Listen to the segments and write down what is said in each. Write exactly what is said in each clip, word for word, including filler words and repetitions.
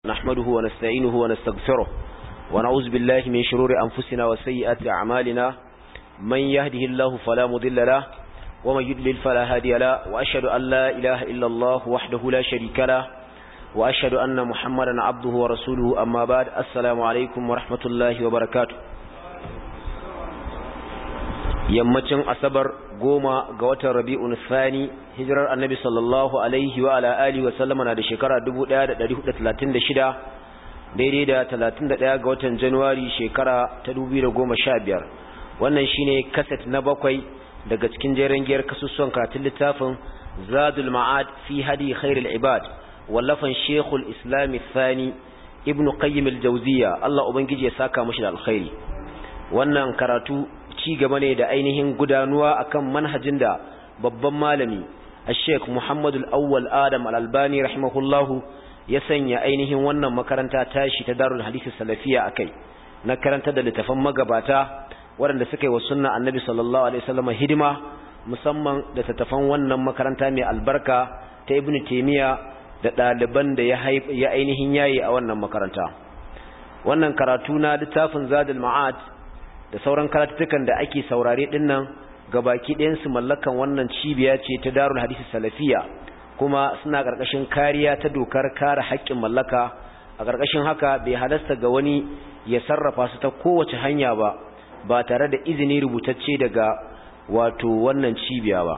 نحمده ونستعينه ونستغفره ونعوذ بالله من شرور أنفسنا وسيئات أعمالنا من يهده الله فلا مضل له ومن يضلل فلا هادي له وأشهد أن لا إله إلا الله وحده لا شريك له وأشهد أن محمدا عبده ورسوله أما بعد السلام عليكم ورحمة الله وبركاته yammacin asabar goma ga watan rabi'un thani hijirar annabi sallallahu alaihi wa ala alihi wa sallama na da shekara dubu ɗaya da ɗari hudu da talatin da shida daidai da talatin da ɗaya ga watan januwari shekara ta dubu biyu da goma sha biyar wannan shine kaset na bakwai daga cikin jerin giyar kasusuwan karatun littafin zadul ma'ad fi hadi khairul ibad wallafan shekul islami thani ibnu qayyim al-jawziya Allah ubangiji ya saka mashi da alkhairi wannan karatu ci gaba ne da ainihin gudanuwa akan manhajin da babban malami Sheikh Muhammad al-Awwal Adam al-Albani rahimahullahu ya sanya ainihin wannan makaranta tashi ta Darul Hadith Salafiyya akai na karanta da littafan magabata waɗanda suka yi wa sunna Annabi sallallahu alaihi wasallam hidima musamman da littafan wannan makaranta mai albarka ta Ibn Taymiyyah da ɗaliban da ya ya ainihin yayi a wannan makaranta wannan karatu na littafin Zadul Ma'ad da sauran karatutukan da ake saurare dinnan gabaki ɗayan su mallakan wannan cibiya ce ta Darul Hadith Salafiyya kuma suna ƙarƙashin kariya ta dokar kare haƙƙin mallaka a ƙarƙashin haka bai halasta ga wani ya sarrafa su ta kowace hanya ba ba tare da izini rubutacce daga wato wannan cibiya ba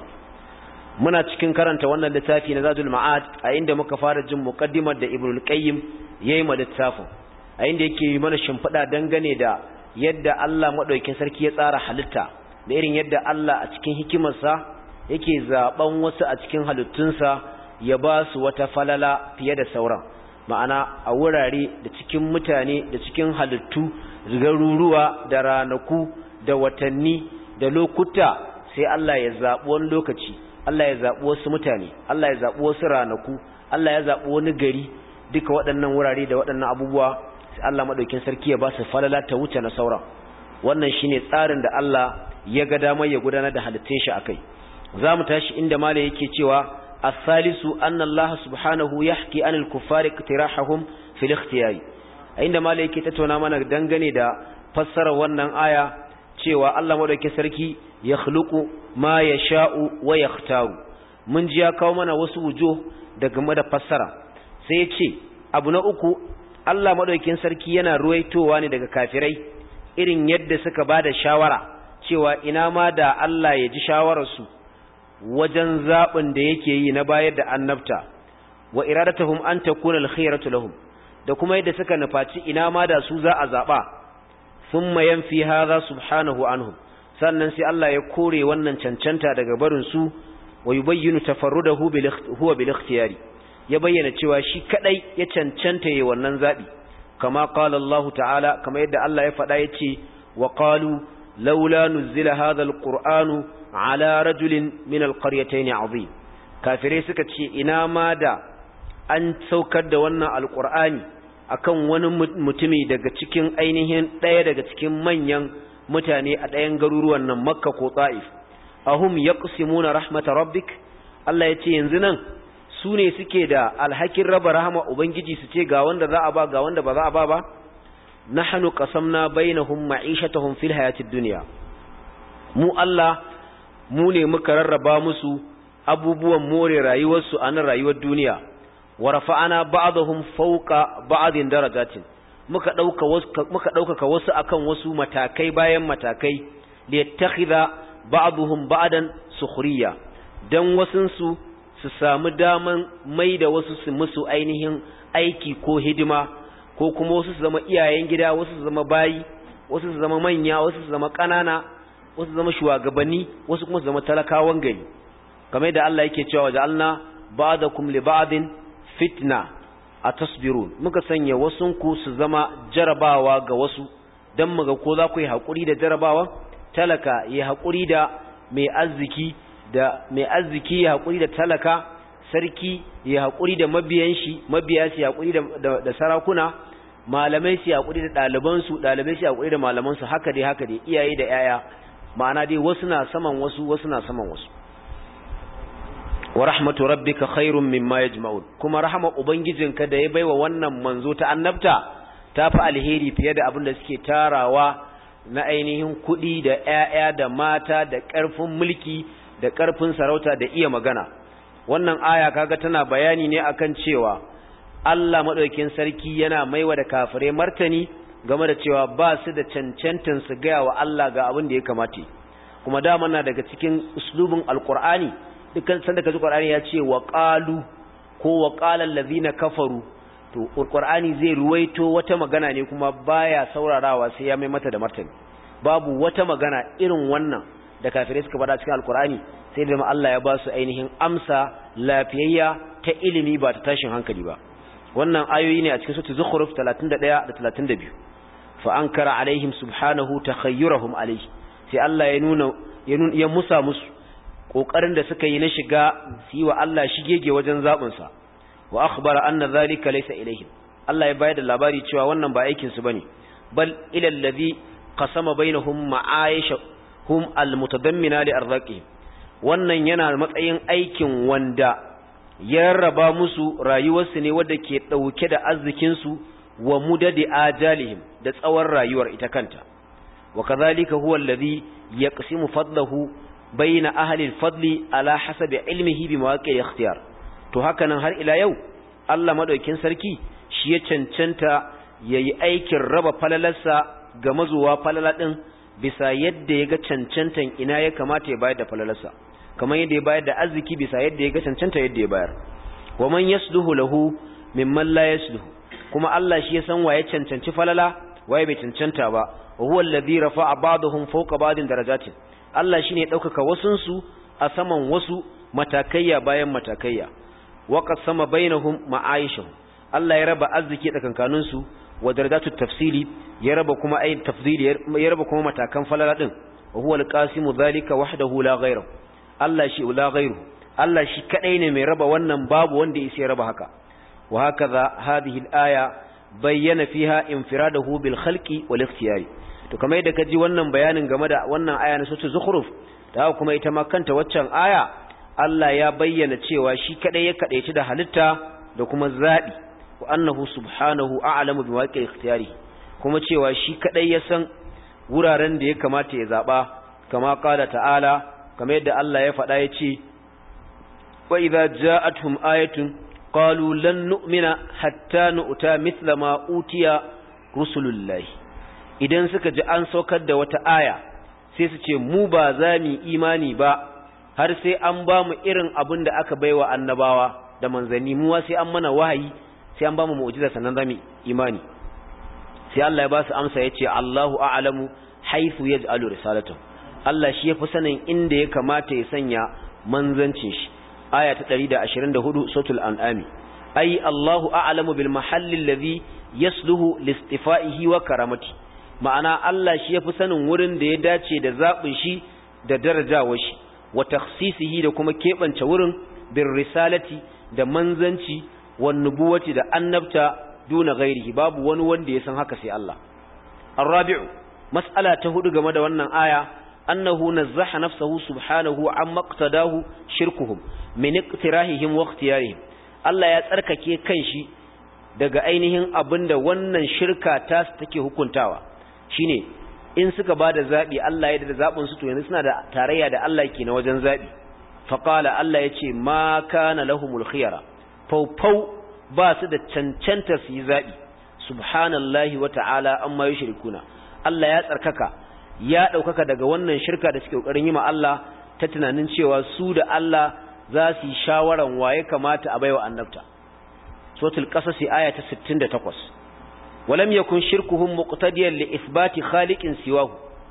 muna cikin karanta wannan littafi na Zadul Ma'ad a inda muka fara jin muqaddimar da Ibnul Qayyim yayi ma littafin a inda yake yi mana shimfiɗa dangane da yadda Allah madaukakin sarki ya tsara halitta da irin yadda Allah a cikin hikimarsa yake zaben wasu a cikin halittunsa ya ba su wata falala fiye da sauran ma'ana a wurare da cikin mutane da cikin halittu garuruwa da ranaku da watanni da lokuta sai Allah ya zabi wani lokaci Allah ya zabi wasu mutane Allah ya zabi wasu ranaku Allah ya zabi wani gari duka waɗannan wurare da waɗannan abubuwa Allah madaukin sarki ya ba su falala ta wuce na sauran wannan shine tsarin da Allah ya ga damar ya gudanar da halittun shi akai zamu tashi inda malai yake cewa as-salisu anna Allah subhanahu yahki anil kuffari iktirahum fil ikhtiyari inda malai yake tattauna mana dangane da fassarar wannan aya cewa Allah madaukin sarki ya khluqu ma yasha'u wa yakhtaru mun ji ya kawo mana wasu wujuh daga da fassara sai ya ce abu na uku Allah madaukakin sarki yana ruwaitowa ne daga kafirai irin yadda suka bada shawara cewa ina ma da Allah ya ji shawararsu wajen zabin da yake yi na bayar da annabta wa iradatuhum an takuna alkhairatu lahum da kuma yadda suka nufaci ina ma da su za a zaba thumma yanfi hadha subhanahu anhum sannan sai Allah ya kore wannan cancanta daga barin su wa yubayyinu tafarrudahu bil huwa bil ikhtiyari ya bayyana cewa shi kadai ya cancanta yayin wannan zabi kama qala Allah ta'ala kama yadda Allah ya faɗa yace wa qalu laula nuzila hadha alqur'anu ala rajulin min alqaryatayn azim kafirai suka ce ina ma da an saukar da wannan alqur'ani akan wani mutumi daga cikin ainihin daya daga cikin manyan mutane a dayan garuruwan nan Makka ko Taif ahum yaqsimuna rahmat rabbik Allah yace yanzu nan su ne suke da alhakin raba rahama ubangiji su ce ga wanda za a ba ga wanda ba za a ba ba nahnu qasamna bainahum ma'ishatahum fil hayatid dunya mu Allah mu ne muka rarraba musu abubuwan more rayuwarsu a nan rayuwar duniya wa rafa'ana ba'dahum fawqa ba'din darajatin muka dauka wasu muka dauka wasu akan wasu matakai bayan matakai li yattakhidha ba'dhum ba'dan sukhriya dan wasun su su samu daman mai da wasu su musu ainihin aiki ko hidima ko kuma wasu su zama iyayen gida wasu su zama bayi wasu su zama manya wasu su zama ƙanana wasu su zama shugabanni wasu kuma su zama talakawan gari kamar da Allah yake cewa ja'alna ba'dakum li ba'din fitna atasbirun muka sanya wasunku su zama jarabawa ga wasu dan muga ko za ku yi hakuri da jarabawa talaka yi hakuri da mai arziki da mai arziki ya haƙuri da talaka sarki ya haƙuri da mabiyan shi mabiya su haƙuri da, da, da sarakuna malamai su haƙuri da ɗalibansu ɗalibai su haƙuri da malamansu haka dai haka dai iyaye da yaya ma'ana dai wasu na saman wasu wasu na saman wasu wa rahmatu rabbika khairum mimma yajma'un kuma rahama ubangijinka da ya baiwa wannan manzo ta annabta tafi alheri fiye da abin da suke tarawa na ainihin kuɗi da ƴaƴa da mata da ƙarfin mulki da ƙarfin sarauta da iya magana. Wannan aya kaga tana bayani ne akan cewa Allah madaukakin sarki yana maiwa da kafirai martani game da cewa ba su da cancantan su ga wa Allah ga abin da ya kamata. Kuma da na daga cikin uslubin alqur'ani dukkan sanda kaji qur'ani ya ce wa qalu ko wa qala allazina kafaru to alqur'ani zai ruwaito wata magana ne kuma baya saurarawa sai ya mai mata da martani. Babu wata magana irin wannan da kafirai suka faɗa cikin alqur'ani sai da Allah ya ba su ainihin amsa lafiyayya ta ilimi ba ta tashin hankali ba. Wannan ayoyi ne a cikin suratul zukhruf talatin da ɗaya da talatin da biyu. Fa ankara alaihim subhanahu takhayyurahum alaihi sai Allah ya nuna ya musa musu kokarin da suka yi na shiga su yi wa Allah shigege wajen zabin sa wa akhbara anna zalika laysa ilaihim Allah ya bayar da labari cewa wannan ba aikin su bane bal ila allazi qasama bainahum ma'aishahum almutadammina li arzaqihim wannan yana matsayin aikin wanda ya raba musu rayuwarsu ne wanda ke dauke da arzikin su wa mudadi ajalihim da tsawon rayuwar ita kanta wa kadhalika huwa allazi yaqsimu fadlahu bayna ahli al-fadli ala hasabi ilmihi bi mawaqi' al-ikhtiyar to haka nan har ila yau Allah madaukin sarki shi ya cancanta yayi aikin raba falalarsa ga mazuwa falala din bisa yadda yaga cancantan ina ya kamata ya bayar da falalarsa kamar yadda ya bayar da arziki bisa yadda yaga cancanta yadda ya bayar wa man yasluhu lahu mimman la yasluhu kuma Allah shi ya san waye cancanci falala waye bai cancanta ba huwa alladhi rafa'a ba'dahum fawqa ba'din darajatin Allah shine ya daukaka wasun su a saman wasu matakaiya bayan matakaiya wa qasama bainahum ma'aishahum Allah ya raba arziki tsakankanin su wa darajatut tafsili ya raba kuma ayin tafdili ya raba kuma matakan falala din wa huwa alqasimu dhalika wahdahu la ghayru Allah shi la ghayru Allah shi kadai ne mai raba wannan babu wanda yake raba haka wa hakaza hadhihi al-aya bayyana fiha infiradahu bil khalqi wal ikhtiyari to kamar yadda kaji wannan bayanin game da wannan aya na suratul zukhruf da kuma ita ma kanta waccan aya Allah ya bayyana cewa shi kadai ya kadaici da halitta da kuma zabi wa annahu subhanahu a'lamu bi waqi ikhtiyari kuma cewa shi kadai ya san wuraren da ya kamata ya zaba kama qala ta'ala kamar yadda Allah ya faɗa ya ce wa idza ja'atuhum ayatun qalu lan nu'mina hatta nu'ta mithla ma utiya rusulullahi idan suka ji an saukar da wata aya sai su ce mu ba za mu imani ba har sai an ba mu irin abin da aka baiwa annabawa da manzanni mu sai an mana wahayi sai an ba mu mu'jiza sannan za mu imani sai Allah ya ba su amsa yace Allahu a'lamu haythu yaj'alu risalatahu Allah shi yafi sanin inda ya kamata ya sanya manzancin shi aya ta ɗari da ashirin da hudu suratul an'am ai Allahu a'lamu bil mahalli alladhi yasluhu listifaihi wa karamati ma'ana Allah shi yafi sanin wurin da ya dace da zabin shi da darajawar shi wa takhsisihi da kuma kebance wurin bir risalati da manzanci wan nubuwati da annabta duna ghairihi babu wani wanda ya san haka sai Allah arabi'u mas'ala ta hudu game da wannan aya annahu nazzaha nafsuhu subhanahu amma qtadahu shirkuhum min iqtirahihim wa ikhtiyarihim Allah ya tsarkake kanshi daga ainihin abinda wannan shirka ta take hukuntawa shine in suka bada zabi Allah ya da zabin su to yanzu suna da tarayya da Allah yake na wajen zabi faqala Allah yace ma kana lahumul khiyara fawfaw ba su da cancanta su yi zabi subhanallahi wa ta'ala amma yushrikuna Allah ya tsarkaka ya daukaka daga wannan shirka da suke kokarin yi ma Allah ta tunanin cewa su da Allah za su yi shawaran waye kamata a baiwa annabta suratul qasas aya ta sittin da takwas walam yakun shirkuhum muqtadiyan li ithbati khaliqin siwahu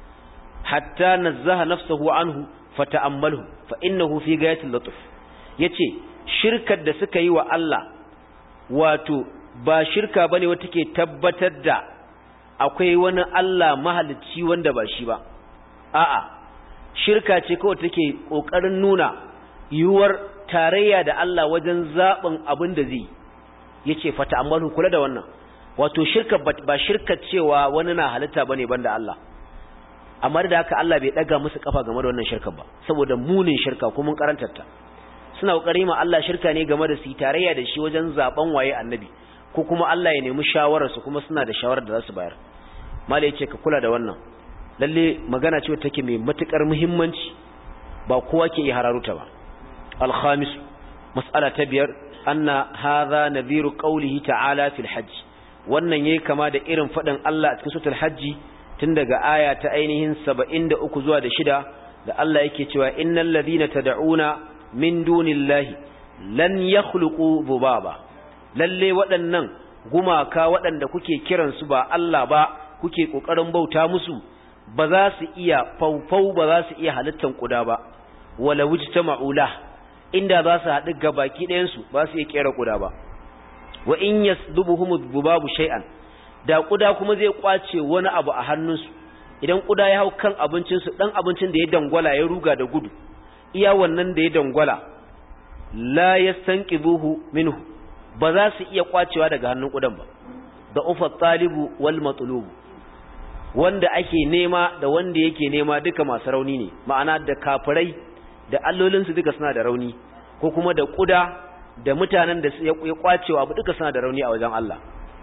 hatta nazzaha nafsuhu anhu fata'ammalhu fa innahu fi ghayatil lutf yace shirkar da suka yi wa Allah wato ba shirka bane wata ke tabbatar da akwai wani Allah mahalicci wanda ba shi ba a'a shirka ce kawai take kokarin nuna yiwuwar tarayya da Allah wajen zaben abin da zai yace fata ammalu kula da wannan wato shirka ba shirka cewa wani na halitta bane banda Allah amma da haka Allah bai daga musu kafa game da wannan shirka ba saboda munin shirka kuma mun karantar ta suna kokari ma Allah shirka ne game da su tarayya da shi wajen zaben waye annabi ko kuma Allah ya nemi shawarar su kuma suna da shawarar da za su bayar malai yace ka kula da wannan lalle magana ce take mai matukar muhimmanci ba kowa ke iya hararuta ba al-khamis mas'ala ta biyar anna hadha nadhiru qawlihi ta'ala fil hajj wannan yayi kama da irin fadin Allah a cikin suratul hajji tun daga aya ta ainihin saba'in da uku zuwa da shida da Allah yake cewa innal ladina tad'una min dunillahi lan yakhluqu dhubaba lalle waɗannan gumaka waɗanda kuke kiran su ba Allah ba kuke kokarin bauta musu ba za su iya faufau ba za su iya halittan kuda ba wala wujtama'u la inda za su haɗu gabaki ɗayan su ba su iya kera kuda ba wa in yasdubuhum dhubabu shay'an da kuda kuma zai kwace wani abu a hannunsu idan kuda ya hau kan abincinsu dan abincin da ya dangwala ya ruga da gudu iya wannan da ya dangwala la yastanqidhuhu minhu ba za su iya kwacewa daga hannun kudan ba da ufa talibu wal matlubu wanda ake nema da wanda yake nema duka masu rauni ne ma'ana da kafirai da allolinsu duka suna da rauni ko kuma da kuda da mutanen da ya kwacewa abu duka suna da rauni a wajen Allah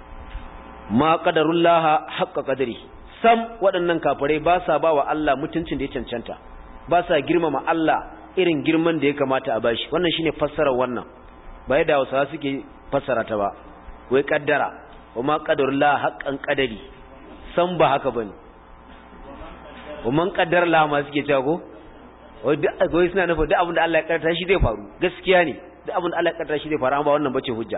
ma qadarullaha haqqa qadri sam waɗannan kafirai ba sa bawa Allah mutuncin da ya cancanta ba sa girmama Allah irin girman da ya kamata a bashi wannan shine fassarar wannan ba yadda Hausawa suke fassara ta ba wai kaddara wa ma qadarullaha haqqan qadari sam ba haka bane wa man qaddara la ma suke cewa ko wai duk wai suna nufin duk abin da Allah ya kaddara shi zai faru gaskiya ne duk abin da Allah ya kaddara shi zai faru amma ba wannan bace hujja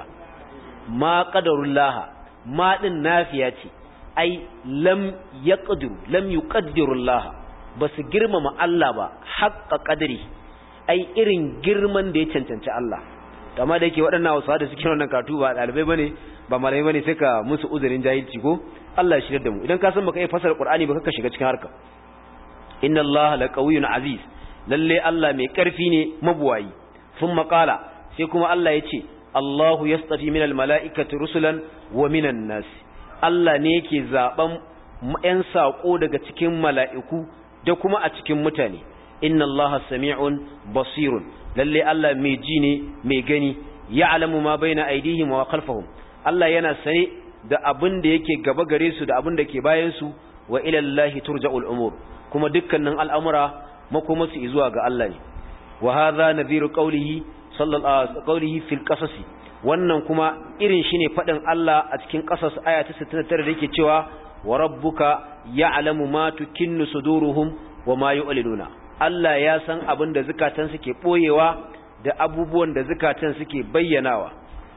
ma qadarullaha ma din nafiya ce ai lam yaqdiru lam yuqaddiru Allah basu girmama Allah ba haqqa qadri ai irin girman da ya cancanci Allah amma da yake waɗannan Hausawa da suke wannan katu ba dalibai bane ba malami bane sai ka musu uzurin jahilci ko Allah ya shirye da mu idan ka san baka yi fasar Qur'ani ba ka shiga cikin harka inna Allah laqawiyyun aziz lalle Allah mai karfi ne mabuwayi thumma qala sai kuma Allah ya ce Allahu yastafi minal mala'ikati rusulan wa minan nas Allah ne yake zaben ƴan sako daga cikin mala'iku da kuma a cikin mutane inna Allaha sami'un basirun lalle Allah mai ji ne mai gani ya'lamu ma baina aydihim wa khalfahum Allah yana sane da abin da yake gaba gare su da abin da ke bayan su wa ila Allahi turja'ul umur kuma dukkanin al'amura makomasu zuwa ga Allah ne wa hadha nadhiru qawlihi sallallahu qawlihi fil qasasi wannan kuma irin shine fadin Allah a cikin qasas aya ta sittin da tara da yake cewa wa rabbuka ya'lamu ma tukinnu suduruhum wa ma yu'linuna Allah ya san abin da zakatan suke boyewa da abubuwan da zakatan suke bayyanawa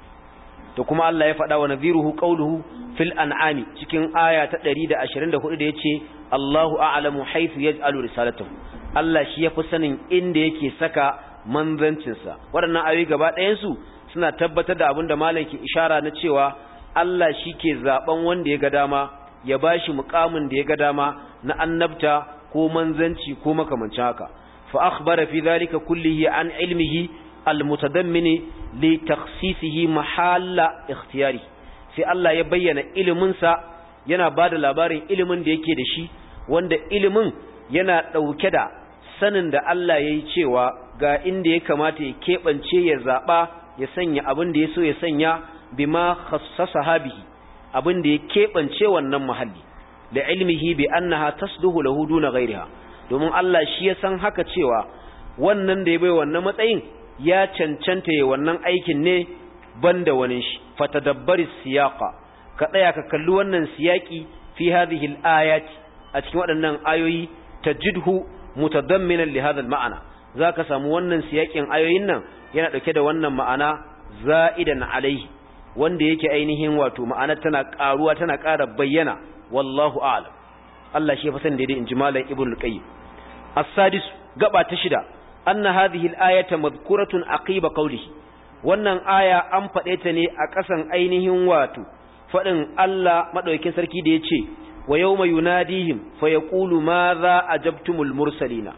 to kuma Allah ya fada wa nadhiruhu qawluhu fil an'ami cikin aya ta ɗari da ashirin da hudu da yace Allahu a'lamu haythu yaj'alu risalatahu Allah shi yafi sanin inda yake saka manzancinsa waɗannan ayoyi gaba ɗayansu suna tabbatar da abin da malam ke ishara na cewa Allah shi ke zaɓen wanda ya ga dama ya ba shi muƙamin da ya ga dama na annabta ko manzanci ko makamancin haka fa akhbara fi dhalika kullihi an ilmihi almutadammini li takhsisihi mahalla ikhtiyari sai Allah ya bayyana ilimin sa yana bada labarin ilimin da yake da shi wanda ilimin yana dauke da sanin da Allah yayi cewa ga inda ya kamata ya keɓance ya zaɓa ya sanya abin da ya so ya sanya bima khassasa bihi abin da ya keɓance wannan mahalli da ilmihi bi annaha tasduhu lahu duna ghayriha domin Allah shi ya san haka cewa wannan da ya bai wannan matsayin ya cancanta ya wannan aikin ne banda wani shi fatadabbari siyaqa ka tsaya ka kalli wannan siyaki fi hadhihi al-ayati a cikin waɗannan ayoyi tajidhu mutadamminan li hadha al-ma'na zaka samu wannan siyakin ayoyin nan yana dauke da wannan ma'ana za'idan alaihi wanda yake ainihin wato ma'ana tana karuwa tana ƙara bayyana wallahu a'lam Allah shi ya fa san daidai inji malam ibnu al-qayyim as-sadis gaba ta shida anna hadhihi al-ayata madhkuratun aqiba qawlihi wannan aya an fade ta ne a ƙasan ainihin wato fadin Allah madaukakin sarki da yace wa yawma yunadihim fayaqulu madha ajabtumul mursalina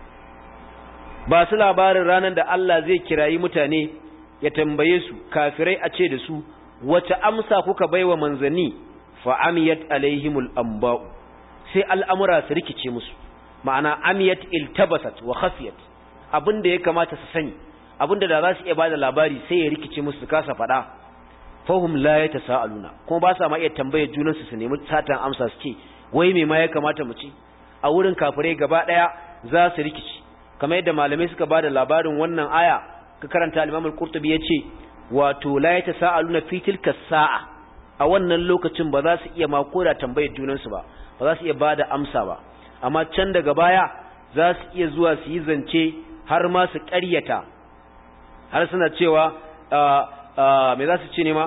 ba su labarin ranar da Allah zai kirayi mutane ya tambaye su kafirai a ce da su wace amsa kuka baiwa manzanni fa amiyat alaihimul anba'u sai al'amura su rikice musu ma'ana amiyat iltabasat wa khafiyat abinda ya kamata su sani abinda da za su iya bada labari sai ya rikice musu su kasa faɗa fahum la yatasaaluna kuma ba sa ma iya tambayar junan su su nemi satan amsa su ce wai me ma ya kamata mu ci a wurin kafirai gaba daya za su rikici kamar yadda malamai suka bada labarin wannan aya ka karanta al-Imam al-Qurtubi yace wato la yatasaaluna fi tilka sa'a a wannan lokacin ba za su iya ma koda tambayar junan su ba ba za su iya bada amsa ba amma can daga baya za su iya zuwa su yi zance har ma su ƙaryata har suna cewa me za su ce ne ma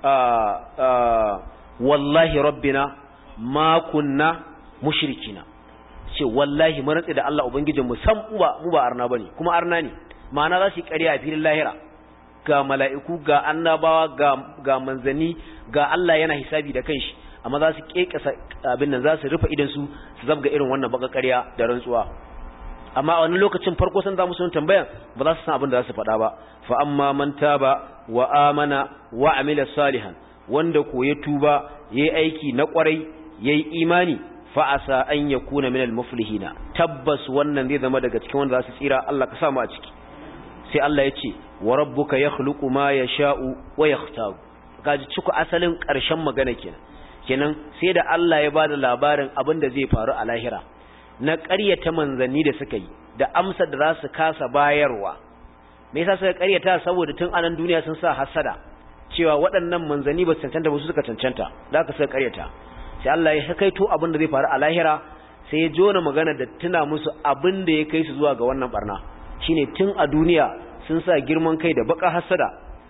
wallahi rabbina ma kunna mushrikina ce wallahi mun rantsi da Allah ubangijin mu san uba mu ba arna bane kuma arna ne ma'ana za su yi ƙarya a filin lahira ga mala'iku ga annabawa ga ga manzani ga Allah yana hisabi da kanshi amma za su kekasa abin nan za su rufe idan su su zabga irin wannan baka ƙarya da rantsuwa amma a wani lokacin farko san za mu sun tambayan ba za su san abin da za su faɗa ba fa amma man taba wa amana wa amila salihan wanda ko ya tuba yayi aiki na kwarai yayi imani fa asa an yakuna minal muflihina tabbas wannan zai zama daga cikin wanda za su tsira Allah ka sa mu a ciki sai Allah ya ce wa rabbuka yakhluqu ma yasha'u wa yakhtaru kaji ciku asalin ƙarshen magana kenan kenan sai da Allah ya bada labarin abin da zai faru a lahira na ƙaryata manzanni da suka yi da amsar da za su kasa bayarwa me yasa suka ƙaryata saboda tun anan duniya sun sa hasada cewa waɗannan manzanni ba su cancanta ba su suka cancanta da aka suka ƙaryata sai Allah ya hakaito abin da zai faru a lahira sai ya jona magana da tuna musu abin da ya kai su zuwa ga wannan barna shine tun a duniya sun sa girman kai da baka hasada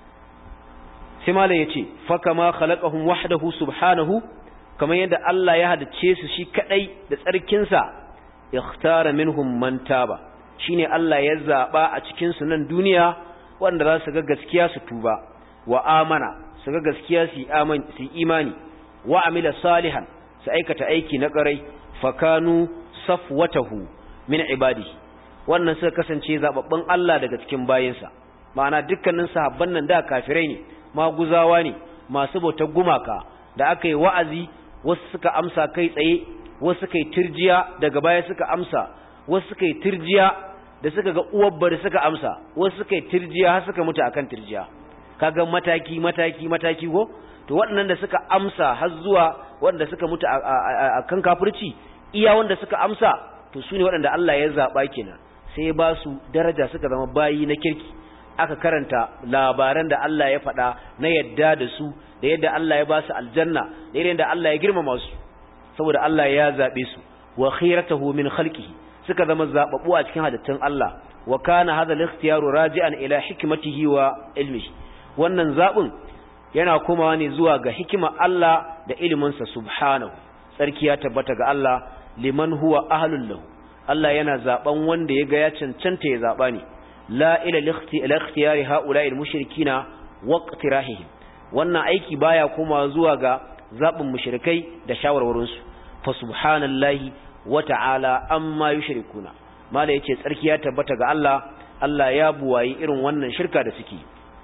sai malam yace fa kama khalaqahum wahdahu subhanahu kamar yadda Allah ya hadace su shi kadai da tsarkin sa ikhtara minhum man taba shine Allah ya zaba a cikin su nan duniya wanda za su ga gaskiya su tuba wa amana su ga gaskiya su imani su imani wa amila salihan su aikata aiki na ƙarai fakanu safwatahu min ibadihi wannan suka kasance zababban Allah daga cikin bayinsa ma'ana dukkanin sahabban nan da kafirai ne maguzawa ne masu bautar gumaka da aka yi wa'azi wasu suka amsa kai tsaye wasu suka yi turjiya daga baya suka amsa wasu suka yi turjiya da suka ga uwar bari suka amsa wasu suka yi turjiya har suka mutu akan turjiya kaga mataki mataki mataki ko to waɗannan da suka amsa har zuwa waɗanda suka mutu akan kafirci iya wanda suka amsa to su ne waɗanda Allah ya zaɓa kenan sai ya ba su daraja suka zama bayi na kirki aka karanta labaran da Allah ya faɗa na yadda da su da yadda Allah ya ba su aljanna da yadda Allah ya girmama su saboda Allah ya zaɓe su wa khiratahu min khalqihi suka zama zababbu a cikin halittun Allah wa kana hadha al-ikhtiyaru raji'an ila hikmatihi wa ilmihi wannan zabin yana komawa ne zuwa ga hikima Allah da iliminsa subhanahu sarki ya tabbata ga Allah liman huwa ahlul lahu Allah yana zaben wanda ya ga ya cancanta ya zaba ne la ila al-ikhtiyari haula'i al-mushrikina wa iqtirahihim wannan aiki baya komawa zuwa ga zabin mushrikai da shawarwarin su fa subhanallahi wa ta'ala amma yushrikuna mala yace sarki ya tabbata ga Allah Allah ya buwayi irin wannan shirka da suke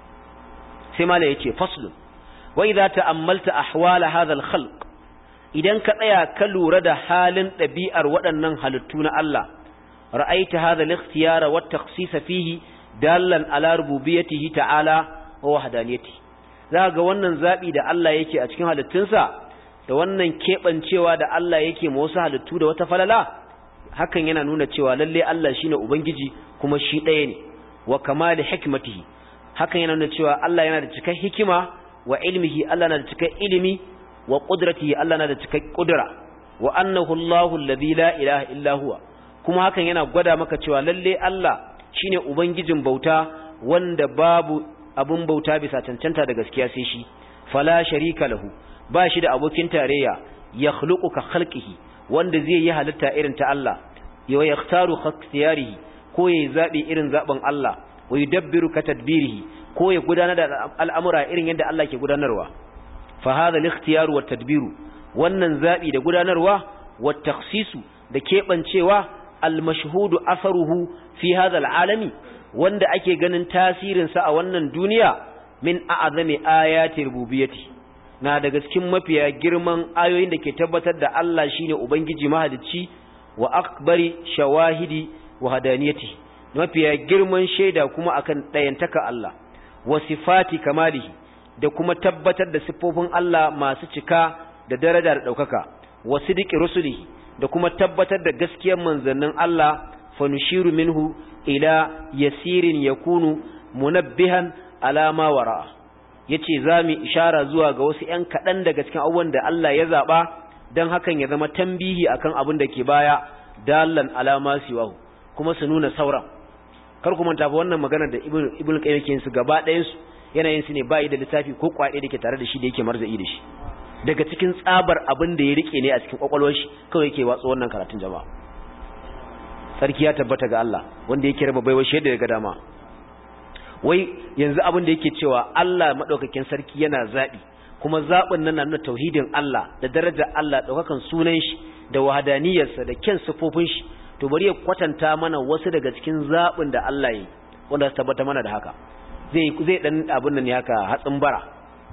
sai mala yace faslun wa idza ta'ammalta ahwal hadha al-khalq idan ka tsaya ka lura da halin dabi'ar waɗannan halittu na Allah ra'aita hadha al-ikhtiyara wa at-takhsis fihi dallan ala rububiyyatihi ta'ala wa wahdaniyatihi zaka wannan zabi da Allah yake a cikin halittunsa da wannan kebancewa da Allah yake ma wasu halittu da wata falala hakan yana nuna cewa lalle Allah shine ubangiji kuma shi ɗaya ne wa kamali hikmatihi hakan yana nuna cewa Allah yana da cikar hikima wa ilmihi Allah yana da cikar ilimi wa qudratihi Allah yana da cikar kudura wa annahu Allahu alladhi la ilaha illa huwa kuma hakan yana gwada maka cewa lalle Allah shine ubangijin bauta wanda babu abun bauta bisa cancanta da gaskiya sai shi fala sharika lahu ba shi da abokin tarayya yakhluqu ka khalqihi wanda zai yi halitta irin ta Allah ya yaktaru khaktiyarihi ko yayi zabi irin zaben Allah wa yudabbiru ka tadbirihi ko ya gudanar da al'amura irin yadda Allah ke gudanarwa fa hadha al-ikhtiyaru wat tadbiru wannan zabi da gudanarwa wat takhsisu da kebancewa al-mashhudu asaruhu fi hadha al-alami wanda ake ganin tasirin sa a wannan duniya min a'zami ayati rububiyyati na daga cikin mafiya girman ayoyin da ke tabbatar da Allah shine ubangiji mahalicci wa akbari shawahidi wa hadaniyati mafiya girman shaida kuma akan ɗayantaka Allah wa sifati kamalihi da kuma tabbatar da siffofin Allah masu cika da daraja da ɗaukaka wa sidiki rusulihi da kuma tabbatar da gaskiyar manzannin Allah fa nushiru minhu ila yasirin yakunu munabbihan ala ma wara yace zamu ishara zuwa ga wasu ƴan kaɗan daga cikin abubuwan da Allah ya zaba dan hakan ya zama tambihi akan abin da ke baya dallan alama siwahu kuma su nuna sauran kar ku manta fa wannan magana da ibn ibn qayyim yake su gaba ɗayan su yana yin su ne bai da littafi ko kwaɗe da ke tare da shi da yake marza'i da shi daga cikin tsabar abin da ya rike ne a cikin kwakwalwar shi kawai yake watsa wannan karatun jama'a sarki ya tabbata ga Allah wanda yake raba baiwa shi da ga dama wai yanzu abin da yake cewa Allah madaukakin sarki yana zabi kuma zabin nan na nuna tauhidin Allah da darajar Allah daukakan sunan shi da wahadaniyarsa da kyan sifofin shi to bari ya kwatanta mana wasu daga cikin zabin da Allah yi wanda su tabbata mana da haka zai zai dan abin nan ne haka hatsin bara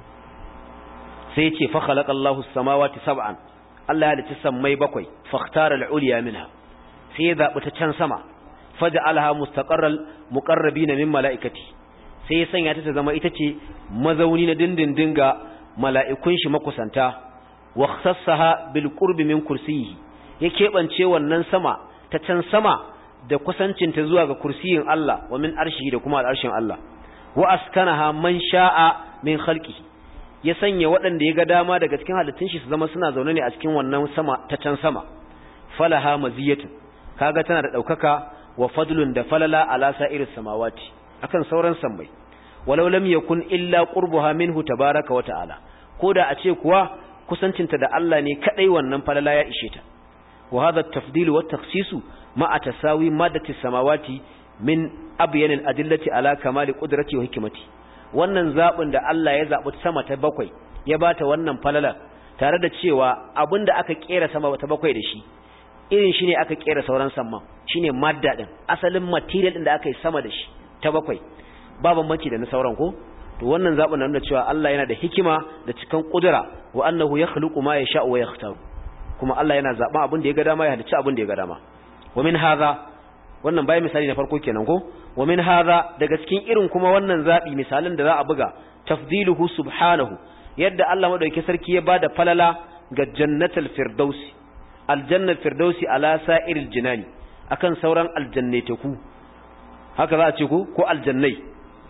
sai ya ce fa khalaqallahu as-samawati sab'an Allah ya halicci sammai bakwai fakhtara al-ulya minha sai ya zabi ta can sama faj'alha mustaqarral muqarrabina min malaikati sai ya sanya ta ta zama ita ce mazauni na dindindin ga mala'ikun shi makusanta wa khassaha bil qurbi min kursiyi ya kebance wannan sama ta can sama da kusancin ta zuwa ga kursiyin Allah wa min arshihi da kuma al'arshin Allah wa askanaha man sha'a min khalqihi ya sanya waɗanda ya ga dama daga cikin halittun shi su zama suna zaune ne a cikin wannan sama ta can sama falaha maziyatun kaga tana da daukaka wa fadlun da falala ala sa'iris samawati akan sauran sammai walau lam yakun illa qurbuha minhu tabaaraka wa ta'ala koda a ce kuwa kusancinta da Allah ne kadai wannan falala ya ishe ta wa hadha at-tafdil wa at-takhsis ma'a tasawi maddati samawati min abyan al-adillati ala kamali qudrati wa hikmati wannan zabin da Allah ya zabi sama ta bakwai ya bata wannan falala tare da cewa abinda aka kera sama ta bakwai da shi irin shine aka kera sauran samman shine madda din asalin material din da aka yi sama da shi ta bakwai ba bambanci da na sauran ko to wannan zabin nan da cewa Allah yana da hikima da cikan kudura wa annahu yakhluqu ma yasha'u wa yakhtaru kuma Allah yana zaben abin da ya ga dama ya halicci abin da ya ga dama wa min hadha wannan bai misali na farko kenan ko wa min hadha daga cikin irin kuma wannan zabi misalin da za a buga tafdiluhu subhanahu yadda Allah madaukakin sarki ya bada falala ga jannatul firdausi aljannatul firdausi ala sa'iril jinani akan sauran aljannataku haka za a ce ko ko aljannai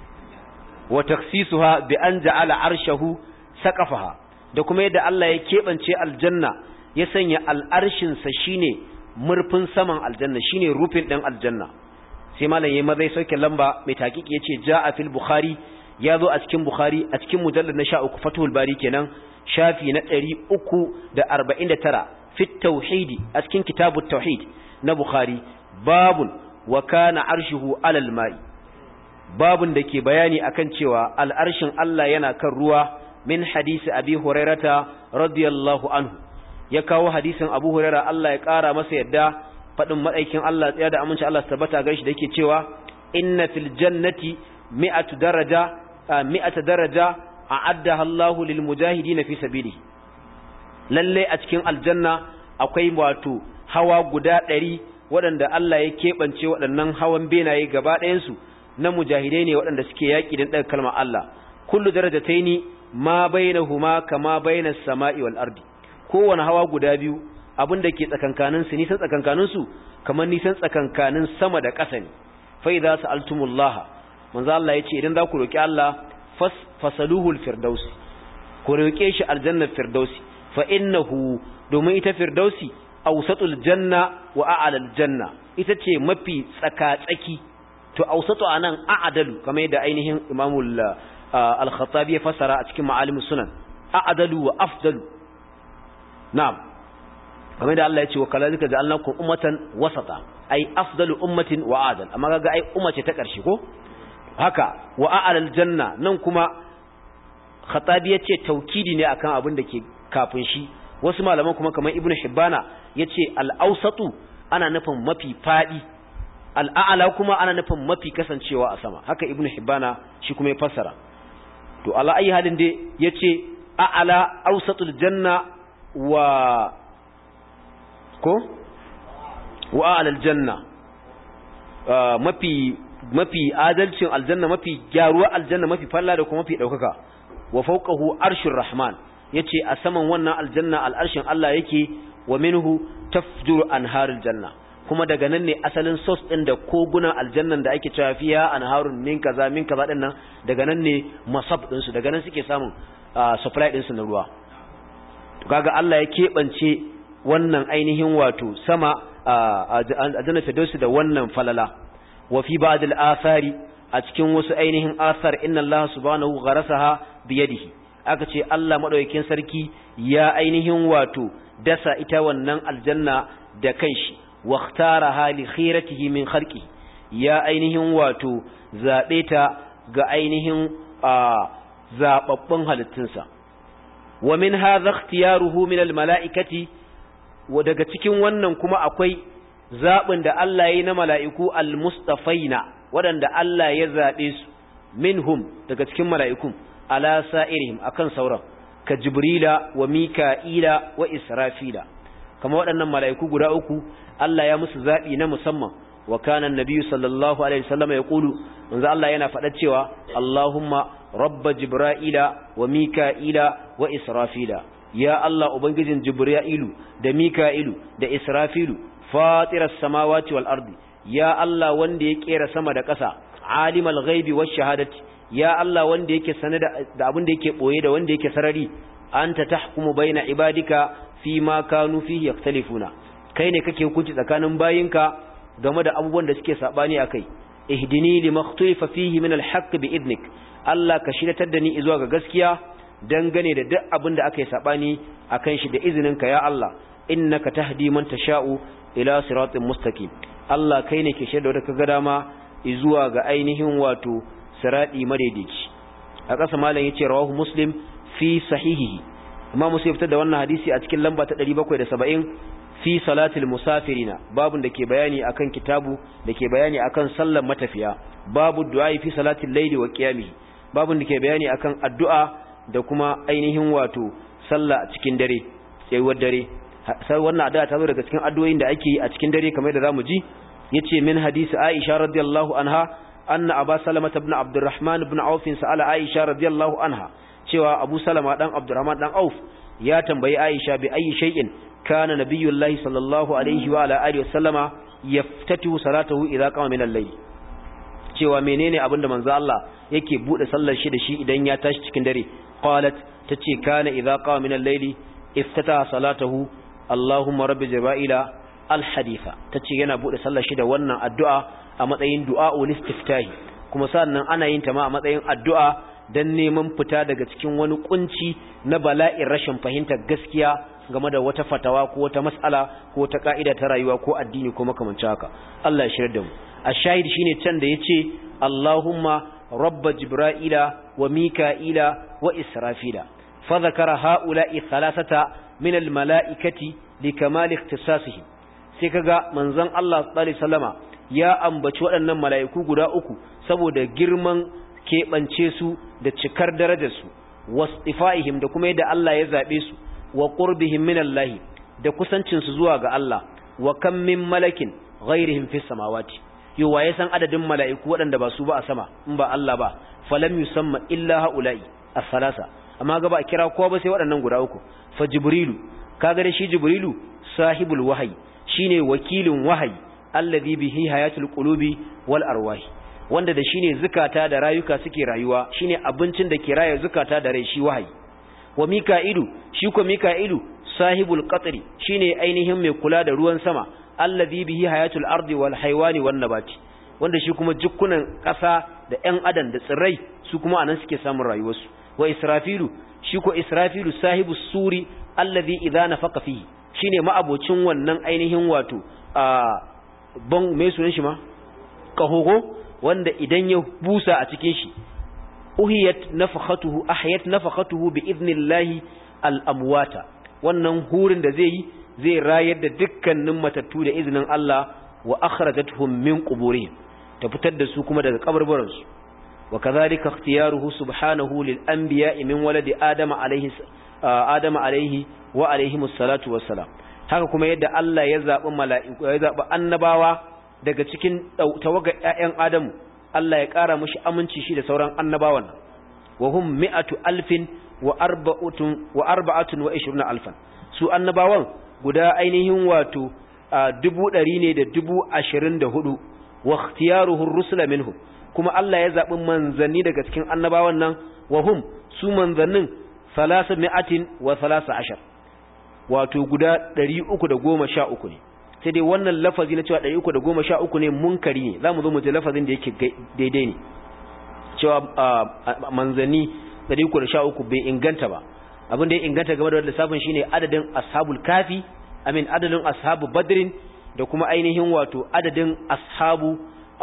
wa takhsisuha bi an ja'ala arshahu saqafaha da kuma yadda Allah ya kebance aljanna ya sanya al'arshin sa shine murfin saman aljanna shine rufin din aljanna sai malam yayi mazai sauke lamba mai takiki yace ja'a fil bukhari yazo a cikin bukhari a cikin mujallad na sha uku fathul bari kenan shafi na ɗari uku da arba'in da tara fi tauhidi a cikin kitabut tauhid na bukhari babun wa kana arshuhu alal ma'i babun da ke bayani akan cewa al'arshin Allah yana kan ruwa min hadisi abi hurairata radiyallahu anhu ya kawo hadisin abu huraira Allah ya kara masa yadda fadin madaikin Allah tsaya da aminci Allah tabbata gare shi da yake cewa inna fil jannati mi'atu daraja mi'atu daraja a'addaha Allahu lil mujahidin fi sabilihi lalle a cikin aljanna akwai wato hawa guda ɗari waɗanda Allah ya keɓance waɗannan hawan benaye gaba ɗayansu na mujahidai ne waɗanda suke yaƙi don ɗaga kalmar Allah kullu darajataini ma bainahuma kama bainas sama'i wal ardi kowane hawa guda biyu abin da ke tsakankanin su nisan tsakankanin su kamar nisan tsakankanin sama da ƙasa ne fa idza sa'altumullaha manzo Allah yace idan za ku roki Allah fas fasaluhul firdausi ku roke shi aljannar firdausi fa innahu domin ita firdausi awsatul janna wa a'lal janna ita ce mafi tsaka-tsaki to awsatu anan a'dalu kamar yadda ainihin imamul al-khattabi ya fasara a cikin ma'alimus sunan a'dalu wa afdalu na'am kamar yadda Allah ya ce wa kallazika ja'alnakum ummatan wasata ai afdalu ummatin wa adal amma kaga ai umma ce ta karshe ko haka wa a'lal janna nan kuma khattabi ya ce taukidi ne akan abin da ke kafin shi wasu malaman kuma kamar ibnu hibbana yace al-awsatu ana nufin mafi fadi al-a'la kuma ana nufin mafi kasancewa a sama haka ibnu hibbana shi kuma ya fassara to ala ayi halin dai yace a'la awsatul janna wa ko wa a'la al-janna mafi mafi adalcin aljanna mafi gyaruwa aljanna mafi falla da kuma mafi daukaka wa fawqahu arshur rahman yace a saman wannan aljanna al'arshin Allah yake wa minhu tafjuru anharul janna kuma daga nan ne asalin source din da kogunan aljannan da ake cewa fiya anharun min kaza min kaza din nan daga nan ne masab din su daga nan suke samun supply din su na ruwa to kaga Allah ya kebance wannan ainihin wato sama aljanna firdausi da wannan falala wa fi ba'd al-athari a cikin wasu ainihin athar inna Allah subhanahu gharasaha bi yadihi aka ce Allah madaukakin sarki ya ainihin wato dasa ita wannan aljanna da kanshi واختارها لخيرته من خلقه يا ainihin wato zabe ta ga ainihin zababbun halittunsa wa min hadha ikhtiyaruhu min almalaikati wa daga cikin wannan kuma akwai zabin da Allah yayi na mala'iku almustafaina wadanda Allah ya zabe su minhum daga cikin mala'ikun ala sa'irihim akan sauran ka jibrila wa mika'ila wa israfila kama waɗannan mala'iku guda uku Allah ya musu zaɓi na musamman wa kana annabiyyu sallallahu alaihi wasallam ya kulu manzo Allah yana faɗa cewa Allahumma rabba jibrila wa mika'ila wa israfila ya Allah ubangijin jibrilu da mika'ilu da israfilu fatiras samawati wal ardi ya Allah wanda ya kera sama da ƙasa alimal ghaibi wash shahadati ya Allah wanda yake sanar da abin da yake boye da wanda yake sarari anta tahkumu baina ibadika fi ma kanu fihi yaktalifuna kai ne kake hukunci tsakanin bayinka game da abubuwan da suke sabani akai ihdini limakhtalifa fihi min alhaq bi idnik Allah ka shiratar da ni zuwa ga gaskiya dangane da duk abin da aka yi sabani akan shi da izininka ya Allah innaka tahdi man tasha'u ila siratin mustaqim Allah kai ne ke shaida da kaga dama zuwa ga ainihin wato sirati madaidaici a ƙasa malam yace rawahu muslim fi sahihihi Imam Muslim fitar da wannan hadisi a cikin lamba ta ɗari bakwai da saba'in fi salatil musafirina babun da ke bayani akan kitabu da ke bayani akan sallar matafiya babu du'a fi salatil layli wa qiyamihi babun da ke bayani akan addu'a da kuma ainihin wato sallah cikin dare tsayuwar dare sai wannan addu'a ta zo daga cikin addu'o'in da ake yi a cikin dare kamar da zamu ji yace min hadisi Aisha radiyallahu anha anna Aba Salama ibn Abdurrahman ibn Auf sa'ala Aisha radiyallahu anha cewa Abu Salama dan Abdurrahman dan Auf ya tambayi Aisha bi ayi shay'in kana nabiyullahi sallallahu alaihi wa ala alihi wasallama yaftatu salatahu idza qama min al-layl cewa menene abinda manzo Allah yake bude sallar shi da shi idan ya tashi cikin dare qalat tace kana idza qama min al-layl iftata salatahu Allahumma rabbi jibrila al-haditha tace yana bude sallar shi da wannan addu'a a matsayin du'a'ul istiftahi kuma sannan ana yin ta ma a matsayin addu'a dan neman fita daga cikin wani kunci na bala'in rashin fahimtar gaskiya game da wata fatawa ko wata mas'ala ko wata ka'ida ta rayuwa ko addini ko makamancin haka Allah ya shirya da mu ash-shahid shine can da yace Allahumma rabba jibrila wa mika'ila wa israfila fa zakara ha'ula'i thalathata min al-mala'ikati likamal ikhtisasihim sai kaga manzon Allah sallallahu alaihi wasallama ya ambaci waɗannan mala'iku guda uku saboda girman keɓance su da cikar darajarsu wasifa'ihim da kuma yadda Allah ya zaɓe su wa qurbihim min Allah da kusancin su zuwa ga Allah wa kam min malakin ghairihim fis samawati yo waye san adadin mala'iku waɗanda ba su ba a sama in ba Allah ba falam yusamma illa haula'i as-salasa amma ga ba kira kowa ba sai waɗannan guda uku fa jibrilu kaga da shi jibrilu sahibul wahyi shine wakilin wahayi alladhi bihi hayatul qulubi wal arwahi wanda da shine zukata da rayuka suke rayuwa shine abincin da ke raya zukata da rai shi wahayi wa mika'ilu shi ko mika'ilu sahibul qatri shine ainihin mai kula da ruwan sama alladhi bihi hayatul ardi wal haywani wan nabati wanda shi kuma jukkunan ƙasa da ƴan adam da tsirrai su kuma anan suke samun rayuwarsu wa israfilu shi ko israfilu sahibus suri alladhi idza nafaqa fihi shine ma'abocin wannan ainihin wato a ban me sunan shi ma kahogo wanda idan ya busa a cikin shi uhiyat nafakhatuhu ahyat nafakhatuhu bi idnillahi al-amwata wannan hurin da zai yi zai rayar da dukkanin matattu da izinin Allah wa akhrajatuhum min quburihim ta fitar da su kuma daga kabarbaran su wa kadhalika ikhtiyaruhu subhanahu lil anbiya'i min waladi adama alayhi adama alayhi wa alayhimus salatu wassalam haka kuma yadda Allah ya zabi mala'iku ya zabi annabawa daga cikin tawaga ƴaƴan Adamu Allah ya ƙara mishi aminci shi da sauran annabawan wa hum mi'atu alfin wa arba'atun wa arba'atun wa ishruna alfan su annabawan guda ainihin wato dubu ɗari ne da dubu ashirin da hudu wa ikhtiyaruhu ar-rusula minhum kuma Allah ya zabi manzanni daga cikin annabawan nan wa hum su manzannin salasa mi'atin wa salasa ashar wato guda ɗari uku da goma sha uku ne sai dai wannan lafazi na cewa ɗari uku da goma sha uku ne munkari ne zamu zo mu ji lafazin da yake daidai ne cewa manzanni ɗari uku da sha uku bai inganta ba abin da ya inganta game da lissafin shine adadin ashabul kafi amin adadin ashabu badrin da kuma ainihin wato adadin ashabu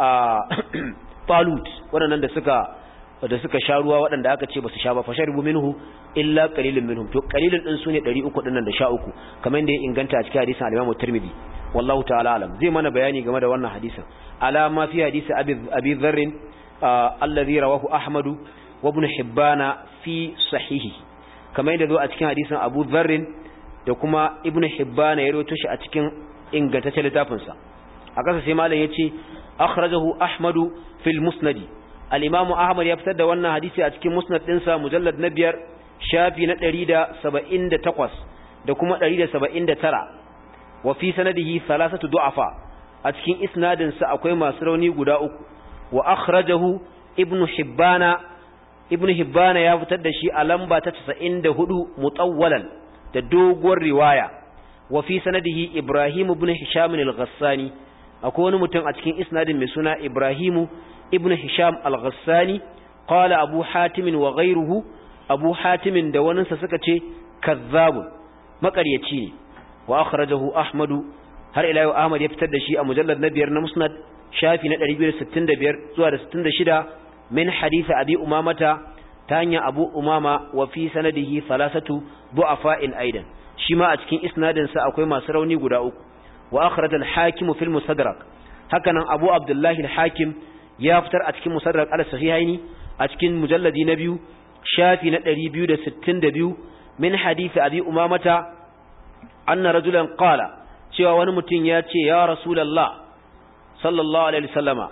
talut waɗannan da suka da suka sha ruwa waɗanda aka ce ba su sha ba fasharibu minhu illa qalilun minhum to qalilun din sune ɗari uku din nan da sha uku kamar yadda ya inganta a cikin hadisin al-Imam Tirmidhi wallahu ta'ala alam zai mana bayani game da wannan hadisin ala ma fi hadisi abi abi dharr alladhi rawahu ahmad wa ibn hibban fi sahihi kamar yadda zo a cikin hadisin abu dharr da kuma ibn hibban ya rawaito shi a cikin ingantaccen littafin sa a kasa sai malam yace akhrajahu ahmad fil musnad al-Imam Ahmad ya fitar da wannan hadisi a cikin musnad dinsa mujallad na biyar shafi na ɗari da saba'in da takwas da kuma ɗari da saba'in da tara wa fi sanadihi thalathatu du'afa a cikin isnadin sa akwai masu rauni guda uku wa akhrajahu ibn hibbana ibn hibbana ya fitar da shi a lamba ta casa'in da hudu mutawwalan da doguwar riwaya wa fi sanadihi ibrahim ibn hisham al-ghassani akwai wani mutum a cikin isnadin mai suna ibrahimu ibn hisham al-ghassani qala abu hatim wa ghayruhu abu hatim da waninsa suka ce kazzabun makaryaci ne wa akhrajahu ahmad har ila yau ahmad ya fitar da shi a mujallad na biyar na musnad shafi na ɗari biyu da sittin da biyar zuwa da sittin da shida min hadith abi umamata ta hanyar abu umama wa fi sanadihi thalathatu du'afa'in aidan shi ma a cikin isnadin sa akwai masu rauni guda uku wa akhraj al-hakim fil mustadrak hakanan abu abdullahi al-hakim ya fitar a cikin musaddarak al-sahihaini a cikin mujalladi na biyu shafi na ɗari biyu da sittin da biyu min hadisi abi umamata anna rajulan qala cewa wani mutum ya ce ya rasulullah sallallahu alaihi wasallama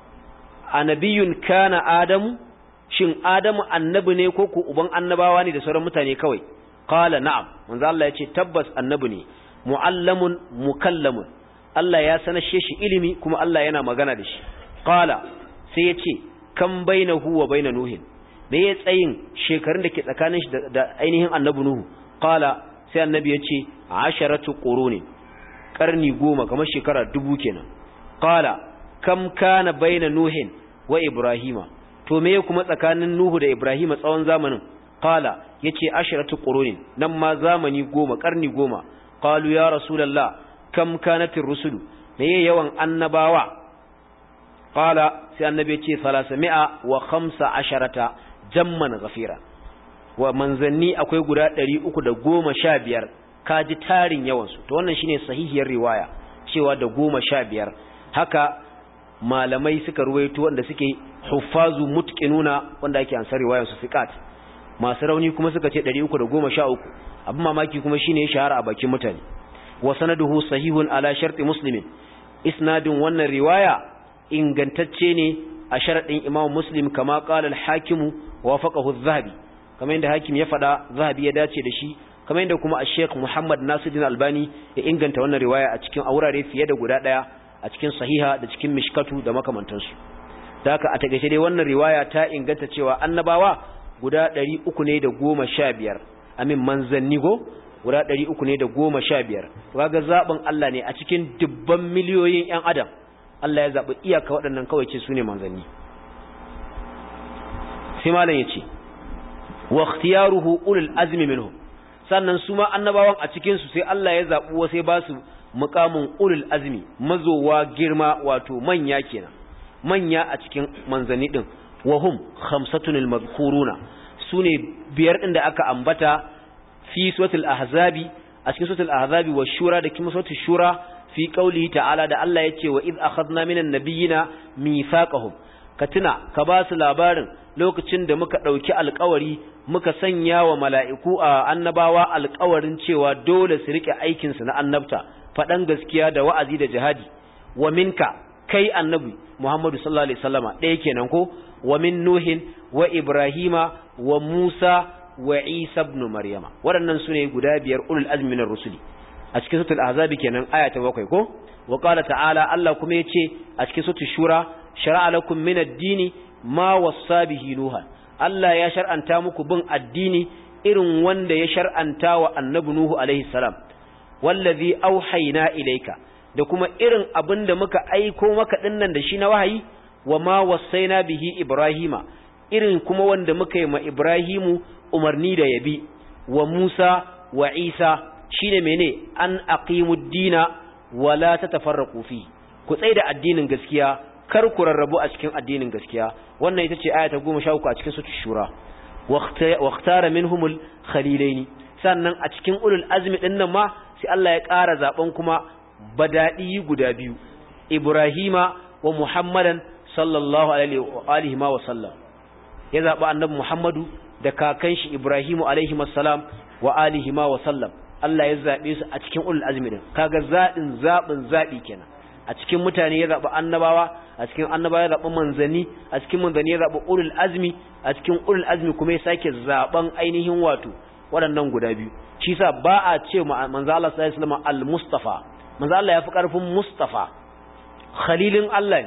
annabiyun kana adamu shin adamu annabi ne ko ku uban annabawa ne da sauran mutane kawai qala na'am manzo Allah ya ce tabbas annabi ne muallamun mukallamun Allah ya sanashe shi ilimi kuma Allah yana magana da shi qala sai ya ce kan bainahu wa baina nuhin me ya tsayin shekarun da ke tsakanin shi da ainihin annabi nuhu qala sai annabi ya ce asharatu quruni karni goma kamar shekara dubu kenan qala kam kana baina nuhin wa ibrahima to me kuma tsakanin nuhu da ibrahima tsawon zamanin qala yace asharatu quruni nan ma zamani goma karni goma qalu ya rasulullah kam kanatir rusulu me yawan annabawa qala sai annabi ce salasami'a wa khamsa asharata jamman ghafira wa manzanni akwai guda ɗari uku da goma sha biyar kaji tarin yawan su to wannan shine sahihiyar riwaya cewa da goma sha biyar haka malamai suka ruwaito wanda suke huffazu mutqinuna wanda ake ansar riwayar su fiqat masu rauni kuma suka ce ɗari uku da goma sha uku abin mamaki kuma shine shahara a bakin mutane wa sanaduhu sahihun ala sharti muslimin isnadin wannan riwaya ingantacce ne a sharadin Imam Muslim kama qala al-Hakim wafaqahu az-Zahabi kamar yadda Hakim ya fada Zahabi ya dace da shi kamar yadda kuma Sheikh Muhammad Nasiruddin Albani ya inganta wannan riwaya a cikin aurare fiye da guda daya a cikin sahiha da cikin mishkatu da makamantansu da haka a takeice dai wannan riwaya ta inganta cewa annabawa guda ɗari uku ne da goma sha biyar amin manzanni go guda ɗari uku ne da goma sha biyar kaga zaben Allah ne a cikin dubban miliyoyin ƴan adam Allah ya zabi iyaka waɗannan kawai ce sune manzanni sai malam yace wa ikhtiyaruhu ulul azmi minhum sannan su ma annabawan a cikin su sai Allah ya zabi wa sai ba su muqamin ulul azmi mazowa girma wato manya kenan manya a cikin manzanni din wahum khamsatun al-madhkuruna sune biyar din da aka ambata fi suratul ahzabi a cikin suratul ahzabi wa shura da kuma suratul shura fi qawlihi ta'ala da Allah yace wa id akhadna minan nabiyina mithaqahum katina ka ba su labarin lokacin da muka dauki alƙawari muka sanya wa mala'iku a annabawa alƙawarin cewa dole su rike aikin su na annabta fadan gaskiya da wa'azi da jihadi wa minka kai annabi Muhammadu sallallahu alaihi wasallama ɗaya kenan ko wa min nuhin wa ibrahima wa musa wa isa ibn maryama waɗannan sune guda biyar ulul azmi minar rusuli a cikin suratul ahzab kenan aya ta bakwai ko wa qala ta'ala Allah kuma yace a cikin suratul shura shar'a lakum min ad-dini ma wassa bihi nuha Allah ya shar'anta muku bin addini irin wanda ya shar'anta wa annabi nuhu alaihi salam wallazi auhayna ilayka da kuma irin abinda muka aiko maka dinnan da shi na wahayi wa ma wasaina bihi ibrahima irin kuma wanda muka yi ma ibrahimu umarni da yabi wa musa wa isa shine mene an aqimud dina wa la tatafarraqu fi ku tsaida addinin gaskiya kar ku rarrabu a cikin addinin gaskiya wannan ita ce aya ta goma sha uku a cikin suratul shura waqtara minhumul khalilaini sannan a cikin ulul azmi dinnan ma sai Allah ya ƙara zaben kuma badadi guda biyu ibrahima wa muhammadan sallallahu alaihi wa alihi ma wa sallam ya zaba annabi muhammadu da kakan shi ibrahimu alaihi wassalam wa alihi ma wa sallam Allah ya zabe su a cikin ulul azmi din kaga zabin zabin zabi kenan a cikin mutane ya zaba annabawa a cikin annabawa ya zaba manzani a cikin manzani ya zaba ulul azmi a cikin ulul azmi kuma ya sake zaben ainihin wato waɗannan guda biyu shi sa ba a ce manzo Allah sallallahu alaihi wasallam al-mustafa manzo Allah ya fi karfin mustafa khalilin Allah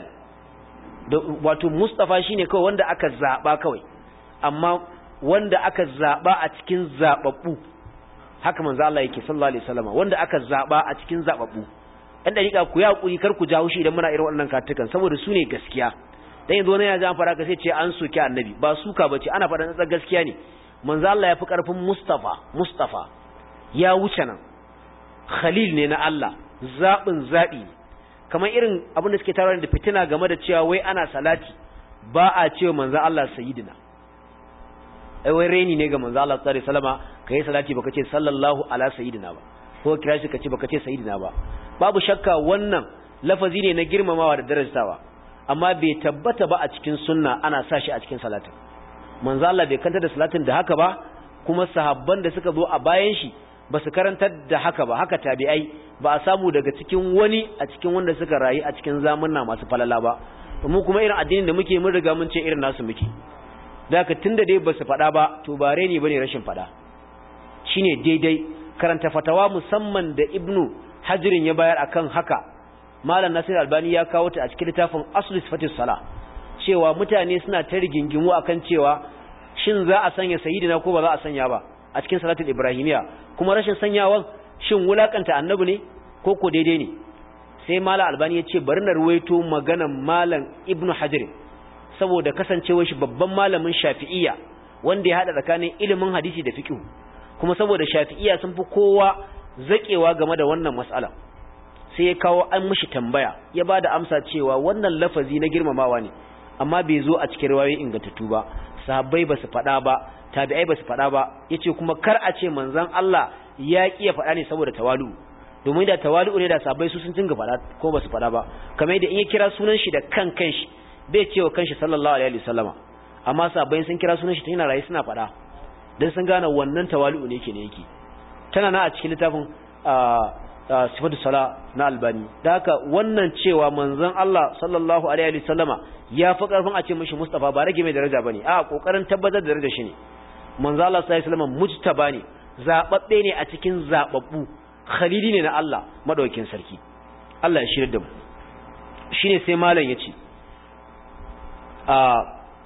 ne wato mustafa shine kawai wanda aka zaba kawai amma wanda aka zaba a cikin zababbu haka manzo Allah yake sallallahu alaihi wasallam wanda aka zaba a cikin zababbu dan dariƙa ku ya kuri kar ku jawo shi idan muna irin wannan katukan saboda su ne gaskiya dan yanzu wani ya ji an fara ka sai ce an soki annabi ba suka bace ana faɗan tsatsa gaskiya ne manzo Allah ya fi karfin mustafa mustafa ya wuce nan khalil ne na Allah zabin zabi kamar irin abin da suke tarar da fitina game da cewa wai ana salati ba a cewa manzo Allah sayyidina ai wai reni ne ga manzo Allah sallallahu alaihi wasallama kai salati baka ce sallallahu ala sayyidina ba ko kira shi kace baka ce sayyidina ba babu shakka wannan lafazi ne na girmamawa da darajawa amma bai tabbata ba a cikin sunna ana sa shi a cikin salatin manzo Allah bai kanta da salatin da haka ba kuma sahabban da suka zo a bayan shi ba su karantar da haka ba haka tabi'ai ba a samu daga cikin wani a cikin wanda suka rayu a cikin zamanna masu falala ba mu kuma irin addinin da muke mun riga mun ce irin nasu muke da haka tunda dai ba su faɗa ba to ba reni bane rashin faɗa shine daidai karanta fatawa musamman da ibnu hajirin ya bayar akan haka malam nasir albani ya kawo ta a cikin littafin aslu sifatis sala cewa mutane suna ta rigingimu akan cewa shin za a sanya sayyidina ko ba za a sanya ba a cikin salatul ibrahimiya kuma rashin sanyawan shin wulakanta annabi ne ko ko daidai ne sai malam albani ya ce bari na ruwaito maganan malam ibnu hajirin saboda kasancewar shi babban malamin shafi'iyya wanda ya hada tsakanin ilimin hadisi da fiqh kuma saboda shafi'iyya sun fi kowa zakewa game da wannan mas'ala sai ya kawo an mishi tambaya ya bada amsa cewa wannan lafazi na girmamawa ne amma bai zo a cikin riwayoyi ingantattu ba sahabbai basu fada ba tabi'ai basu fada ba yace kuma kar a ce manzon Allah ya kiya fada ne saboda tawalu domin da tawalu ne da sahabbai su sun tinga fada ko basu fada ba kamar yadda in ya kira sunan shi da kan kanshi bai cewa kanshi sallallahu alaihi wasallama amma sahabbai sun kira sunan shi tana rayi suna fada dan sun gane wannan tawalu ne yake ne yake tana na a cikin littafin sifatu sala na albani da haka wannan cewa manzon Allah sallallahu alaihi wasallama ya fi karfin a ce mishi mustafa ba rage mai daraja bane a kokarin tabbatar da darajar shi ne manzon Allah sallallahu alaihi wasallama mujtaba ne zababbe ne a cikin zababbu khalili ne na Allah madaukakin sarki Allah ya shirye da mu shine sai malam yace a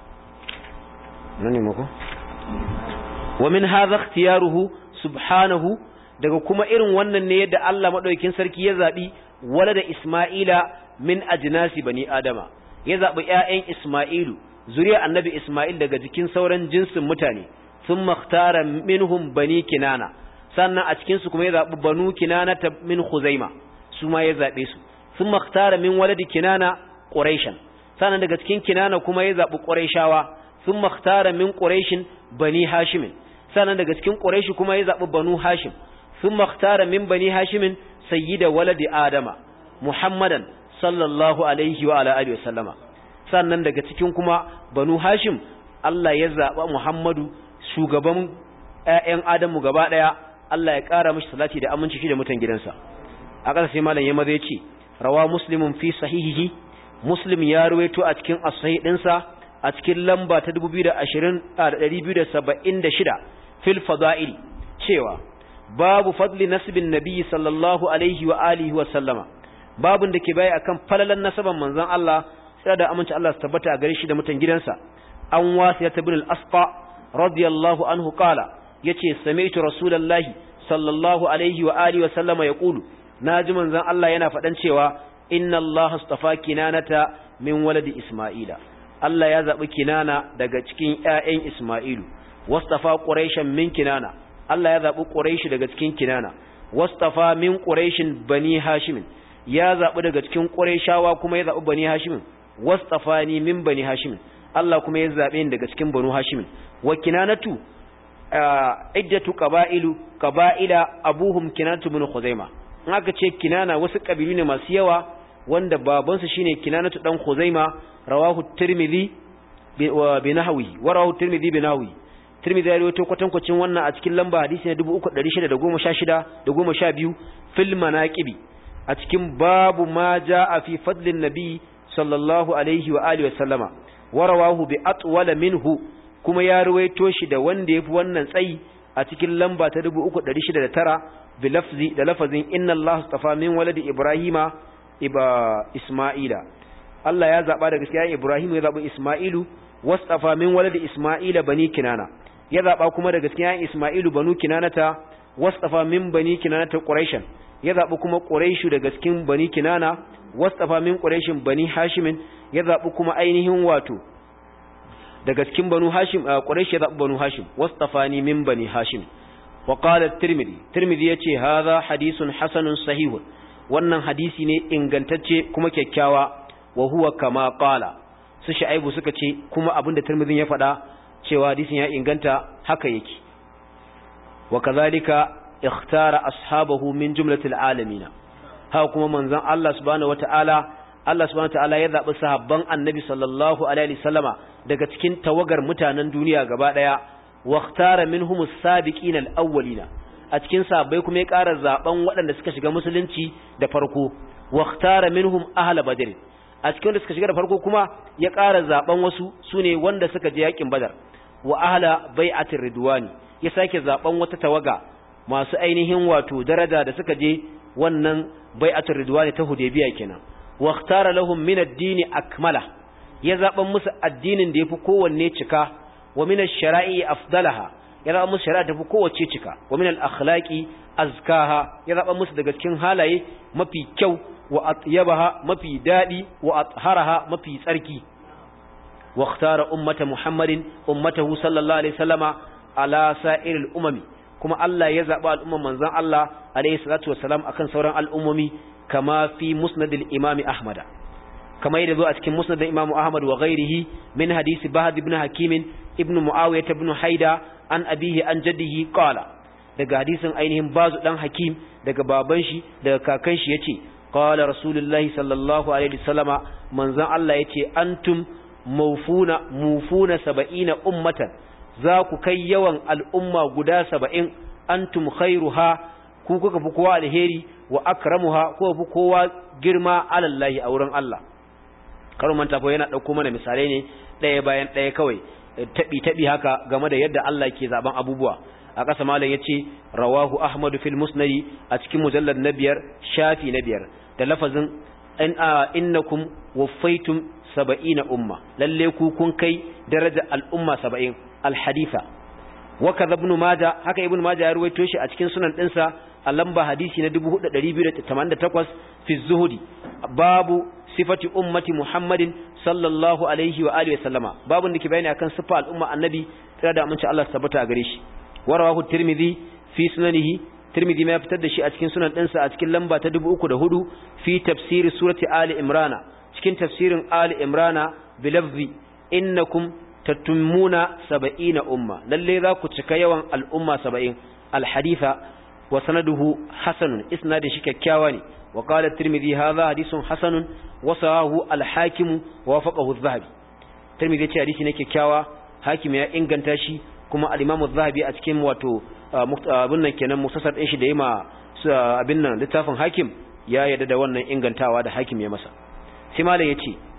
nani mako wa min hadha ikhtiyaruhu subhanahu daga kuma irin wannan ne yadda Allah madaukakin sarki ya zabi walada Isma'ila min ajnasi bani Adama ya zabi ƴaƴan Isma'ilu zuriyar annabi Isma'il daga jikin sauran jinsin mutane thumma ikhtara minhum bani Kinana sannan a cikin su kuma ya zabi banu Kinana ta min Khuzaima su ma ya zabe su thumma ikhtara min waladi Kinana Quraishan sannan daga cikin Kinana kuma ya zabi Quraishawa thumma ikhtara min Quraishin bani Hashim sannan daga cikin Quraishi kuma ya zabi banu Hashim ثم اختار من بني هاشم سيد ولد آدم محمدا صلى الله عليه وعلى آله وسلم sannan daga cikin kuma banu hashim Allah ya zaba Muhammadu shugaban ƴaƴan Adamu gaba daya Allah ya kara mishi salati da aminci shi da mutan gidansa a ƙasa sai malam ya maza yace rawa muslimun fi sahihihi Muslim ya ruwaito a cikin as-sahih dinsa a cikin lamba ta dubu biyu da ashirin da ɗari biyu da saba'in da shida fil fada'il cewa babu fadli nasibin nabi sallallahu alaihi wa alihi wa sallama babun da ke bai akan falalan nasaban manzon Allah sai da aminci Allah su tabbata a gare shi da mutan gidansa an wasiya ibn al-asqa radiyallahu anhu qala yace sami'tu rasulullahi sallallahu alaihi wa alihi wa sallama yaqulu naji manzon Allah yana fadan cewa inna Allah astafa kinanata min waladi isma'ila Allah ya zabi kinana daga cikin ƴaƴan isma'ilu wastafa quraishan min kinana Allah ya zabi quraishi daga cikin kinana wastafa min quraishin bani hashim ya zabi daga cikin quraishawa kuma ya zabi bani hashim wastafani min bani hashim Allah kuma ya zabe ni daga cikin banu hashim wa kinanatu iddatu qaba'ilu qaba'ila abuhum kinanatu ibn khuzaima in aka ce kinana wasu kabilu ne masu yawa wanda babansu shine kinanatu dan khuzaima rawahu tirmidhi wa binahwi wa rawahu tirmidhi binahwi tirmidhi ya rawaito kwatankwacin wannan a cikin lamba hadisi na dubu uku ɗari shida da goma sha shida da goma sha biyu fil manaqibi a cikin babu ma jaa fi fadlin nabi sallallahu alaihi wa alihi wa sallama wa rawahu bi atwala minhu kuma ya ruwaito shi da wanda yafi wannan tsayi a cikin lamba ta dubu uku ɗari shida da tara bi lafzi da lafazin inna Allah astafa min waladi ibrahima iba isma'ila Allah ya zaba daga gaskiya Ibrahim ya zaba Isma'ilu wastafa min waladi Isma'ila bani Kinana ya zaba kuma daga gaskiya Isma'ilu banu Kinanata wastafa min bani Kinanata Quraishan ya zaba kuma Quraishu daga cikin bani Kinana wastafa min Quraishin bani Hashim ya zaba kuma ainihin wato daga cikin banu Hashim Quraish ya zaba banu Hashim wastafani min bani Hashim wa qala at-Tirmidhi Tirmidhi yace hadha hadithun hasanun sahihun wannan hadisi ne ingantacce kuma kyakkyawa wa huwa kama qala su Shu'aibu suka ce kuma abinda Tirmidhi ya faɗa cewa hadisin ya inganta haka yake wa kazalika ikhtara ashabahu min jumlatil alamin ha kuma manzon Allah subhanahu wataala Allah subhanahu wataala ya zabi sahabban Annabi sallallahu alaihi wasallama daga cikin tawagar mutanen duniya gaba daya wa ikhtara minhum as-sabiqin al-awwalina a cikin sahabbai kuma ya ƙara zaben waɗanda suka shiga musulunci da farko wa ikhtara minhum ahla badr a cikin da suka shiga da farko kuma ya ƙara zaben wasu sune wanda suka je yakin badar wa ahla bai'atir ridwani ya sake zaben wata tawaga masu ainihin wato daraja da suka je wannan bai'atir ridwani ta hudaybiya kenan wa ikhtara lahum min ad-din akmala ya zaben musu addinin da yafi kowanne cika wa min ash-shara'i afdalaha ya zaben musu shari'a da yafi kowace cika wa min al-akhlaqi azkaha ya zaben musu daga cikin halaye mafi kyau wa atyabaha mafi dadi wa athharaha mafi tsarki wa ikhtara ummata muhammadin ummatahu sallallahu alaihi wasallama ala sa'iril umami kuma Allah ya zaba al'umman manzon Allah alaihi salatu wassalam akan sauran al'ummomi kama fi musnadil imami ahmad kama yadda zo a cikin musnadil imamu ahmad wa ghairihi min hadisi bahd ibn hakim ibn muawiyah ibn haida an abihi an jaddihi qala daga hadisin ainihin bazu dan hakim daga baban shi daga kakan shi yace qala rasulullahi sallallahu alaihi wasallama manzon Allah yace antum mawfuna mufuna sab'ina ummatan za ku kai yawan al'umma guda saba'in antum khairuha ku kuka fi kowa alheri wa akramuha ko fi kowa girma alallahi a wurin Allah karo manta fa yana dauko mana misalai ne daya bayan daya kawai tabi tabi haka game da yadda Allah ke zaben abubuwa a ƙasa malam yace rawahu ahmad fil musnad a cikin mujallad na biyar shafi na biyar da lafazin in innakum waffaitum sab'ina umma lalle ku kun kai daraja al'umma saba'in alhaditha wa kadha ibn majah haka ibn majah ya ruwaito shi a cikin sunan dinsa a lamba hadisi na dubu hudu da ɗari biyu da tamanin da takwas fi zuhudi babu sifati ummati muhammadin sallallahu alaihi wa alihi wa sallama babun da ke bayani akan sifa al'umma annabi tsira da aminci Allah tabbata gare shi wa rawahu tirmidhi fi sunanihi tirmidhi ma ya fitar da shi a cikin sunan dinsa a cikin lamba ta dubu uku da hudu fi tafsiri surati ali imrana cikin tafsirin ali imrana bilafzi innakum tatummuna sab'ina umma lalle za ku cika yawan al'umma saba'in alhaditha wa sanaduhu hasanun isnadin shi kyakkyawa ne wa qala tirmidhi hadha hadithun hasanun wa sahahu al-hakim wa wafaqahu adh-dhahabi tirmidhi ya ce hadisi ne kyakkyawa hakim ya inganta shi kuma al-imam adh-dhahabi a cikin wato abin nan kenan musasar din shi da yima abin nan littafin hakim ya yarda da wannan ingantawa da hakim ya masa sai malam yace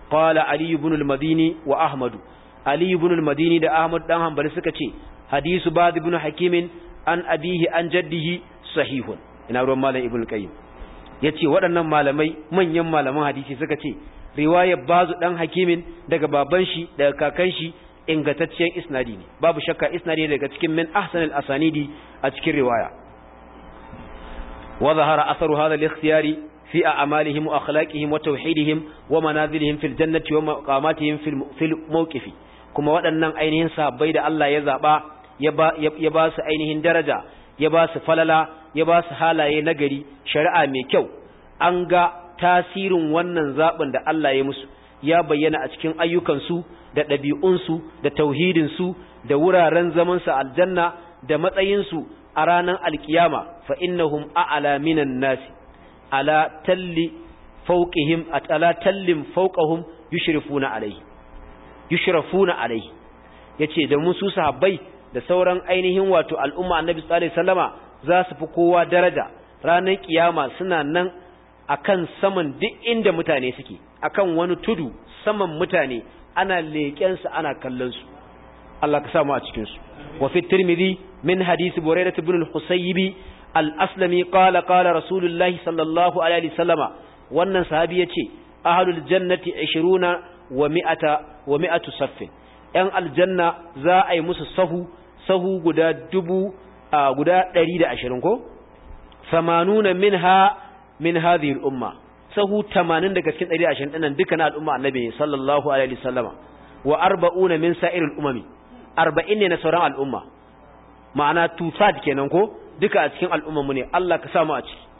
qala ali ibn al-madini wa ahmad ali ibn al-madini da ahmad dan hanbali suka ce hadisu ba'd ibn hakim an abihi an jaddihi sahihun. ina ruwan malam ibn qayyim yace waɗannan malamai manyan malaman hadisi suka ce riwayar bazu dan hakimin daga baban shi daga kakan shi ingantacciyar isnadi ne, babu shakka isnadi daga cikin min ahsanil asanidi a cikin riwaya. wa zahara atharu hadha al-ikhtiyari fi a'malihim wa akhlaqihim wa tauhidihim wa manazilihim fil jannati wa maqamatihim fil mawqifi. kuma waɗannan ainihin sahabbai da Allah ya zaba ya ba ya ba su ainihin daraja, ya ba su falala, ya ba su halaye nagari, shari'a mai kyau, an ga tasirin wannan zaɓin da Allah ya musu ya bayyana a cikin ayyukansu da ɗabi'unsu da tauhidinsu da wuraren zamansu aljanna da matsayinsu a ranar alkiyama. fa innahum a'la minan nasi ala talli fawqihim ala tallin fawqahum yushrifuna alayhi yushrafuna alayhi yace da musu sahabbai da sauran ainihin wato al'umma annabi sallallahu alaihi wasallama za su fi kowa daraja ranar kiyama, suna nan akan saman duk inda mutane suke, akan wani tudu saman mutane, ana leƙen su ana kallon su. Allah ka samu a cikin su. wa fi tirmidhi min hadisi buraidah ibn al-husayb al-aslami qala qala rasulullahi sallallahu alaihi wasallama, wannan sahabi yace ahlul jannati ishiruna wa mi'ata wa mi'atu saffin, yan aljanna za a yi musu sahu sahu guda dubu guda ɗari da ashirin ko samanuna minha min hadhihi al-umma, sahu tamanin daga cikin ɗari da ashirin dinnan dukkan al'umma annabi sallallahu alaihi wasallama, wa arba'una min sa'iril umami, arba'in ne na sauran al'umma, ma'ana two-thirds kenan ko duka a cikin al'umman mu ne. Allah ka samu a ciki.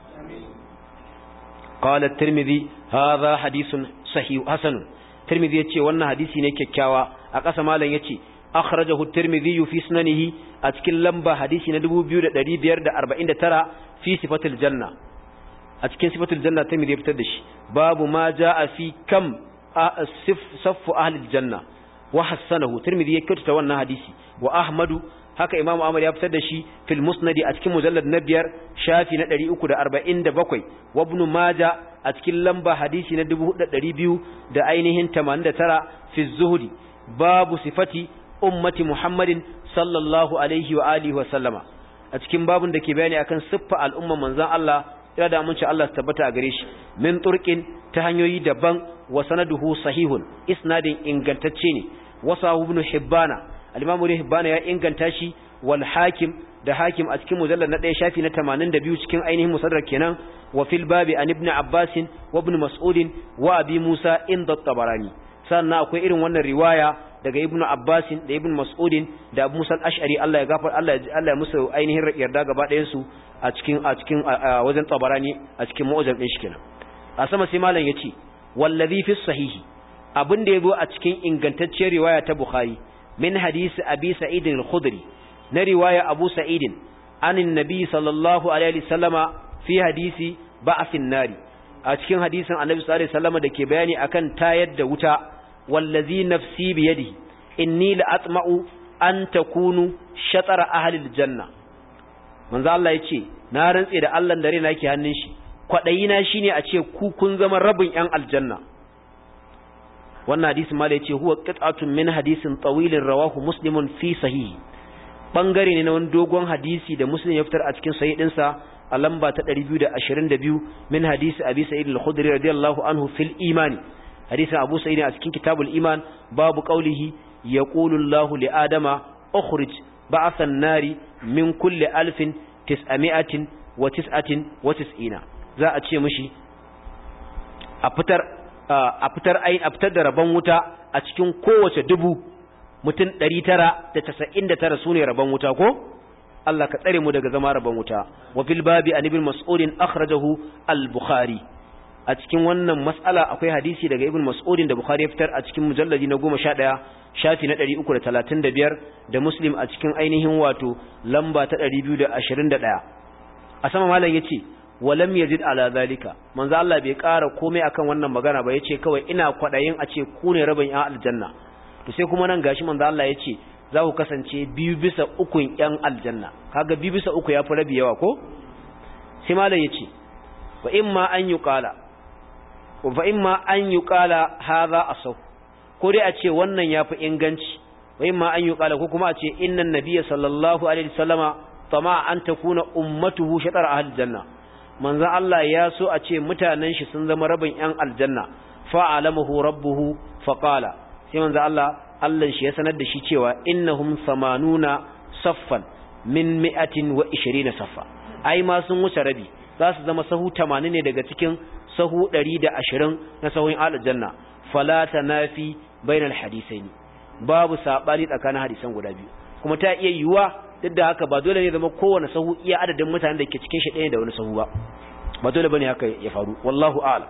qala at-tirmidhi hadha hadithun sahih hasan, tirmidhi yace wannan hadisi ne kyakkyawa. a ƙasa malam yace akhrajahu at-tirmidhi fi sunanihi a cikin lamba hadisi na dubu biyu da ɗari biyar da arba'in da tara fi sifatul janna, a cikin sifatul janna tirmidhi ya fitar da shi. babu ma jaa fi kam saffu ahli janna wa hasanahu, tirmidhi ya kyautata wannan hadisi. wa ahmadu haka imamu ahmad ya fitar da shi fil musnadi a cikin mujallad na biyar shafi na ɗari uku da arba'in da bakwai. wa ibn maja a cikin lamba hadisi na dubu hudu da ɗari biyu da ainihin tamanin da tara fi zuhudi babu sifati ummati muhammadin sallallahu alaihi wa alihi wa sallama, a cikin babun da ke bayani akan siffa al'umma manzon Allah ya da amince Allah su tabbata a gare shi, min turqin ta hanyoyi daban, wa sanaduhu sahihun, isnadin ingantacce ne. wasahu ibn hibbana, al-imam ibn hibbana ya inganta shi, wal hakim da hakim a cikin mujallad na ɗaya shafi na tamanin da biyu cikin ainihin musaddar kenan. wa fil babi an ibn abbas wa ibn mas'ud wa abi musa inda at-tabarani, sannan akwai irin wannan riwaya daga ibn abbas da ibn mas'ud da abu musa al-ash'ari, Allah ya gafar Allah ya Allah ya musu ainihin yarda gaba ɗayan su a cikin a cikin wajen tabarani a cikin mu'jam din shi kenan. a sama sai malam yace wallazi fi sahihi, abin da yazo a cikin ingantacciyar riwaya ta bukhari min hadisi abi sa'id al-khudri, na riwaya abu sa'id anin nabi sallallahu alaihi wasallama fi hadisi ba'athin nari, a cikin hadisin annabi sallallahu alaihi wasallama dake bayani akan tayar da wuta. wallazi nafsi bi yadihi inni la atma'u an takunu shatara ahli al-janna, manzo Allah yace na rantse da Allah da raina yake hannun shi, kwadayina shine a ce ku kun zama rabin yan aljanna. wannan hadisi ma da yace huwa qit'atun min hadisin tawilin rawahu muslimun fi sahihi, bangare ne na wani dogon hadisi da muslim ya fitar a cikin sahih dinsa a lamba ta ɗari biyu da ashirin da biyu min hadisi abi sa'id al-khudri radiyallahu anhu fil imani, hadisin abu sa'id a cikin kitabul iman babu qaulihi yaqulu Allahu li adama ukhrij ba'athan nari min kulli alfin tis'ami'atin wa tis'atin wa tis'ina, za a ce mishi a fitar a fitar ayin a fitar da rabon wuta a cikin kowace dubu mutum ɗari tara da casa'in da tara sune rabon wuta ko Allah ka tsare mu daga zama rabon wuta. wa fil babi an ibn mas'ud akhrajahu al-bukhari, a cikin wannan mas'ala akwai hadisi daga ibn mas'ud da bukhari ya fitar a cikin mujalladi na goma sha ɗaya shafi na ɗari uku da talatin da biyar, da muslim a cikin ainihin wato lamba ta ɗari biyu da ashirin da ɗaya. a sama malam yace walam yazid ala zalika, manzo Allah bai ƙara komai akan wannan magana ba, yace kawai ina kwadayin a ce ku ne rabin yan aljanna. to sai kuma nan gashi manzo Allah yace za ku kasance biyu bisa ukun yan aljanna, kaga biyu bisa uku yafi rabi yawa ko. sai malam yace wa imma an yuqala, fa imma an yuqala hadha asaw ko dai a ce wannan yafi inganci wa imma an yuqala ko kuma a ce innan nabiyya sallallahu alaihi wasallama tama an takuna ummatuhu shatar ahli janna manzo Allah ya so a ce mutanen shi sun zama rabin yan aljanna fa alamahu rabbuhu fa qala sai manzo Allah Allah shi ya sanar da shi cewa innahum samanuna saffan min mi'atin wa ishirina saffa ai ma sun wuce rabi za su zama sahu tamanin ne daga cikin sahu ɗari da ashirin na sahun aljanna fala tanafi bainal hadisaini babu sabani tsakanin hadisan guda biyu kuma ta iya yiwuwa duk da haka ba dole ne zama kowane sahu iya adadin mutanen da ke cikin shi ɗaya da wani sahu ba ba dole bane haka ya faru wallahu a'lam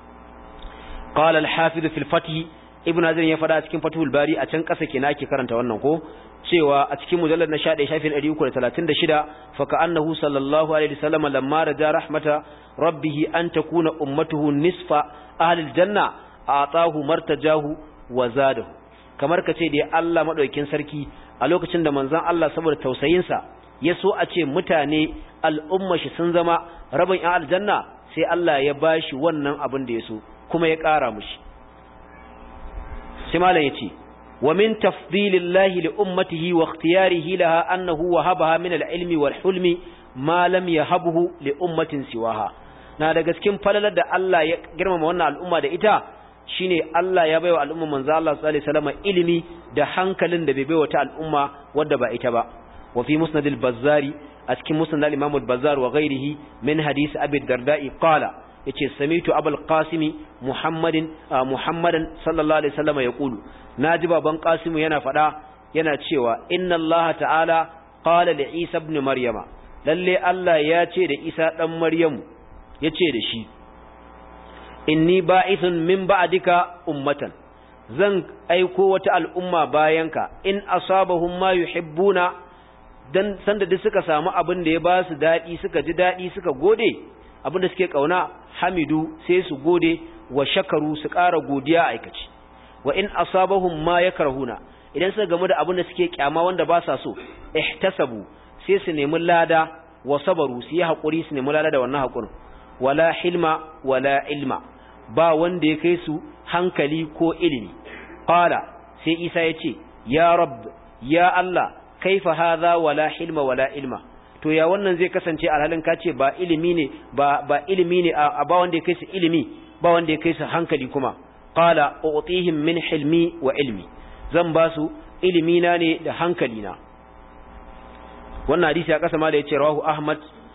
qala al-hafiz fi al-fath ibn hazm ya fada cikin fathul bari a can kasa kenan ake karanta wannan ko cewa a cikin mujallad na ɗaya shafin ɗari uku da talatin da shida fa ka'annahu sallallahu alaihi wasallam lamma raja rahmata rabbih an takuna ummatuhu nisfa ahli al-janna atahu martajahu wa zadahu kamar kace dai Allah madaukakin sarki a lokacin da manzon Allah saboda tausayinsa ya so a ce mutane al'umma shi sun zama rabin ƴan aljanna sai Allah ya bashi wannan abin da ya so kuma ya ƙara mushi sai malam yace wa min tafdilillahi li ummatihi wa ikhtiyarihi laha annahu wahabaha min al-ilmi wal hulmi ma lam yahabhu li ummatin siwaha na daga cikin falalar da Allah ya girmama wannan al'umma da ita shine Allah ya baiwa al'umma manzo Allah sallallahu alaihi wasallam ilimi da hankalin da bai baiwa ta al'umma wadda ba ita ba wa fi musnad al-bazzari a cikin musnad al-imam al-bazzar wa ghairihi min hadith abi darda'i qala yace samitu abul qasimi muhammadin muhammadan sallallahu alaihi wasallam yaqulu naji baban qasimu yana fada yana cewa inna Allah ta'ala qala li isa ibn maryama lalle Allah ya ce da isa dan maryamu yace da shi inni ba'ithun min ba'dika ummatan zan aiko wata al'umma bayanka in asabahum ma yuhibbuna dan sanda duk suka samu abin da ya ba su dadi suka ji dadi suka gode abin da suke kauna hamidu sai su gode wa shakaru su ƙara godiya aikaci wa in asabahum ma yakrahuna idan suka gamu da abin da suke kyama wanda ba sa so ihtasabu sai su nemi lada wa sabaru su yi hakuri su nemi lada da wannan hakurin wala hilma wala ilma ba wanda ya kai su hankali ko ilimi qala sai Isa ya ce ya rabb ya Allah kaifa hadha wala hilma wala ilma to ya wannan zai kasance alhalin ka ce ba ilimi ne ba ba ilimi ne a ba wanda ya kai su ilimi ba wanda ya kai su hankali kuma qala u'tihim min hilmi wa ilmi zan ba su ilimi na ne da hankali na wannan hadisi ya kasa ma da yace rawahu ahmad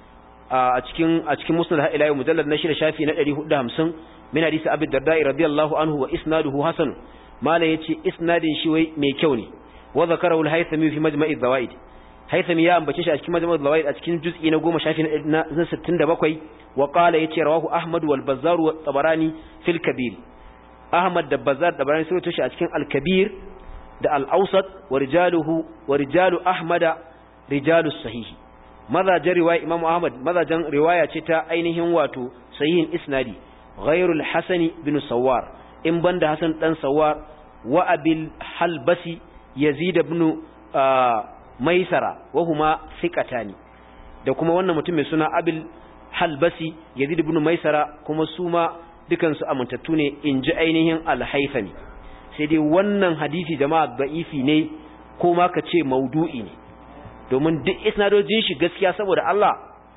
a cikin a cikin musnad ila mujallad na shida shafi na ɗari hudu da hamsin min hadisi abi darda'i radiyallahu anhu wa isnaduhu hasan mala yace isnadin shi wai mai kyau ne wa zakarahu al-haythami fi majma'i zawaid haythami ya ambace shi a cikin majma'i zawaid a cikin juz'i na goma shafi na sittin da bakwai wa qala yace rawahu ahmad wal bazzar wa tabarani fil kabir ahmad da bazzar da tabarani sun tashi a cikin al-kabir da al-awsat wa rijaluhu wa rijalu ahmada rijalu sahihi mazajen riwaya Imam Ahmad mazajen riwaya ce ta ainihin wato sahihin isnadi ghairul Hasan bin Sawar in banda Hasan dan Sawar wa Abil Halbasi Yazid ibn Maisara wa huma thiqatani da kuma wannan mutum mai suna Abil Halbasi Yazid ibn Maisara kuma su ma dukan su amintattu ne inji ainihin Al-Haythami sai dai wannan hadisi jama'a da'ifi ne ko ma ka ce maudu'i ne domin duk isnadojin shi gaskiya saboda Allah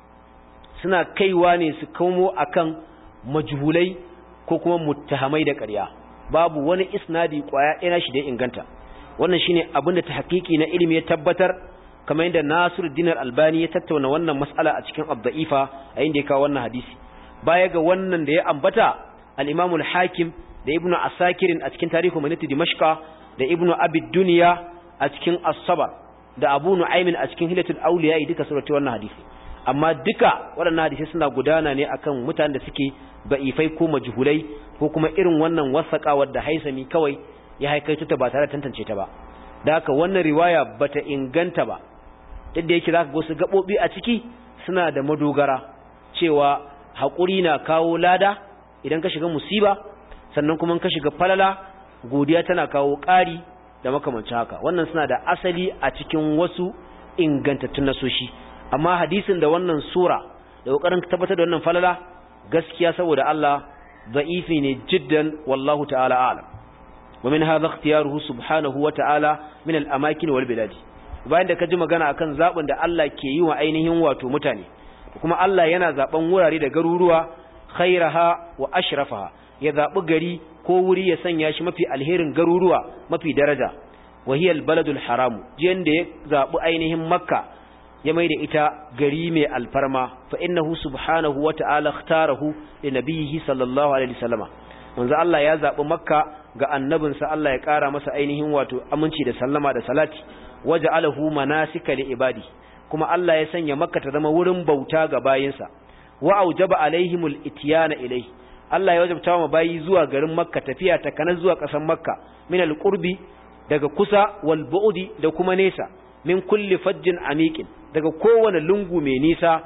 suna kaiwa ne su komo akan majhulai ko kuma muttahamai da ƙarya babu wani isnadi kwaya ɗaya shi da inganta wannan shine abin da ta hakiki na ilimi ya tabbatar kamar yadda Nasiruddin Albani ya tattauna wannan mas'ala a cikin Ad-Da'ifa a inda ya kawo wannan hadisi baya ga wannan da ya ambata al-Imam al-Hakim da Ibn Asakir a cikin Tarihu Madinati Dimashqa da Ibn Abi Dunya a cikin As-Sabr da Abu Nu'aymin a cikin Hilatul Awliya duka surati wannan hadisi amma duka waɗannan hadisi suna gudana ne akan mutanen da suke ba'ifai ko majhulai ko kuma irin wannan wasaqawar da Haisami kawai ya haikaito ta ba tare da tantance ta ba da haka wannan riwaya bata inganta ba duk da yake zaka ga su gabobi a ciki suna da madogara cewa hakuri na kawo lada idan ka shiga musiba sannan kuma ka shiga falala godiya tana kawo ƙari da makamancin haka wannan suna da asali a cikin wasu ingantattun nasoshi amma hadisin da wannan sura da kokarin tabbatar da wannan falala gaskiya saboda Allah da'ifi ne jiddan wallahu ta'ala a'lam wa min hadha ikhtiyaruhu subhanahu wa ta'ala min al-amakin wal bilad bayan da kaji magana akan zabin da Allah ke yi wa ainihin wato mutane kuma Allah yana zaben wurare da garuruwa khairaha wa ashrafaha ya zabi gari ko wuri ya sanya shi mafi alherin garuruwa mafi daraja wa hiya al-baladul haram jiyan da ya zabi ainihin makka ya maida ita gari mai alfarma fa innahu subhanahu wa ta'ala ikhtarahu li nabiyhi sallallahu alaihi wasallama manzo Allah ya zabi makka ga annabinsa Allah ya kara masa ainihin wato aminci da sallama da salati waja'alahu manasika li ibadi kuma Allah ya sanya makka ta zama wurin bauta ga bayinsa wa aujaba alaihimul ityana ilayhi Allah ya wajabta wa bayi zuwa garin makka tafiya ta kana zuwa kasan makka min alqurbi daga kusa wal bu'di da kuma nesa min kulli fajjin amiqin daga kowane lungu mai nisa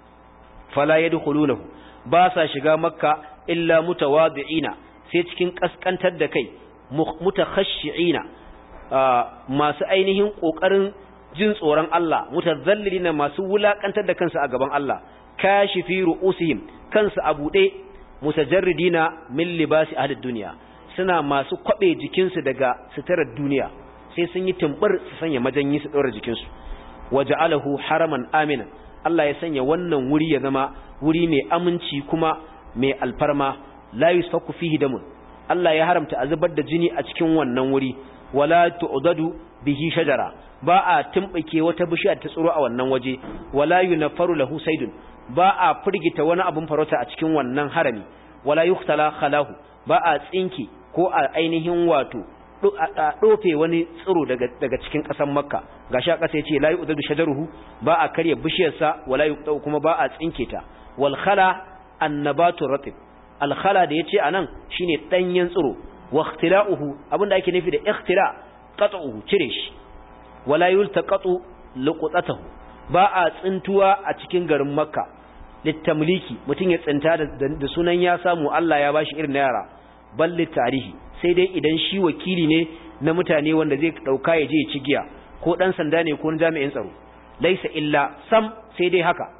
fala yadkhulunahu ba sa shiga makka illa mutawadi'ina sai cikin kaskantar da kai mutakhashshi'ina masu ainihin kokarin jin tsoron Allah mutazallilina masu wulakantar da kansu a gaban Allah kashifi ru'usihim kansu a bude mutajarridina min libasi ahlid dunya suna masu kwabe jikinsu daga sitarar duniya sai sun yi tumbur su sanya majanyi su dora jikinsu waja'alahu haraman amina Allah ya sanya wannan wuri ya zama wuri mai aminci kuma mai alfarma la yusfaku fihi damun Allah ya haramta a zubar da jini a cikin wannan wuri wala tu'dadu bihi shajara ba a tumbake wata bishiya ta tsiro a wannan waje wala yunfaru lahu saydun ba a firgita wani abun farauta a cikin wannan harami wala yuhtala khalahu ba a tsinki ko a ainihin wato dofe wani tsiro daga daga cikin ƙasar Makka gashi a ƙasa yace la yu'dadu shajaruhu ba a karya bishiyarsa wala yuqtau kuma ba a tsinke ta wal khala annabatu ratib al khala da yace anan shine danyen tsiro wa ikhtila'uhu abinda ake nufi da ikhtila qat'uhu cire shi wala yultaqatu luqatahu ba a tsintuwa a cikin garin Makka litamliki mutun ya tsinta da sunan ya samu Allah ya bashi irin yara balli tarihi sai dai idan shi wakili ne na mutane wanda zai dauka ya je ya ci giya ko dan sanda ne ko jami'in tsaro laysa illa sam sai dai haka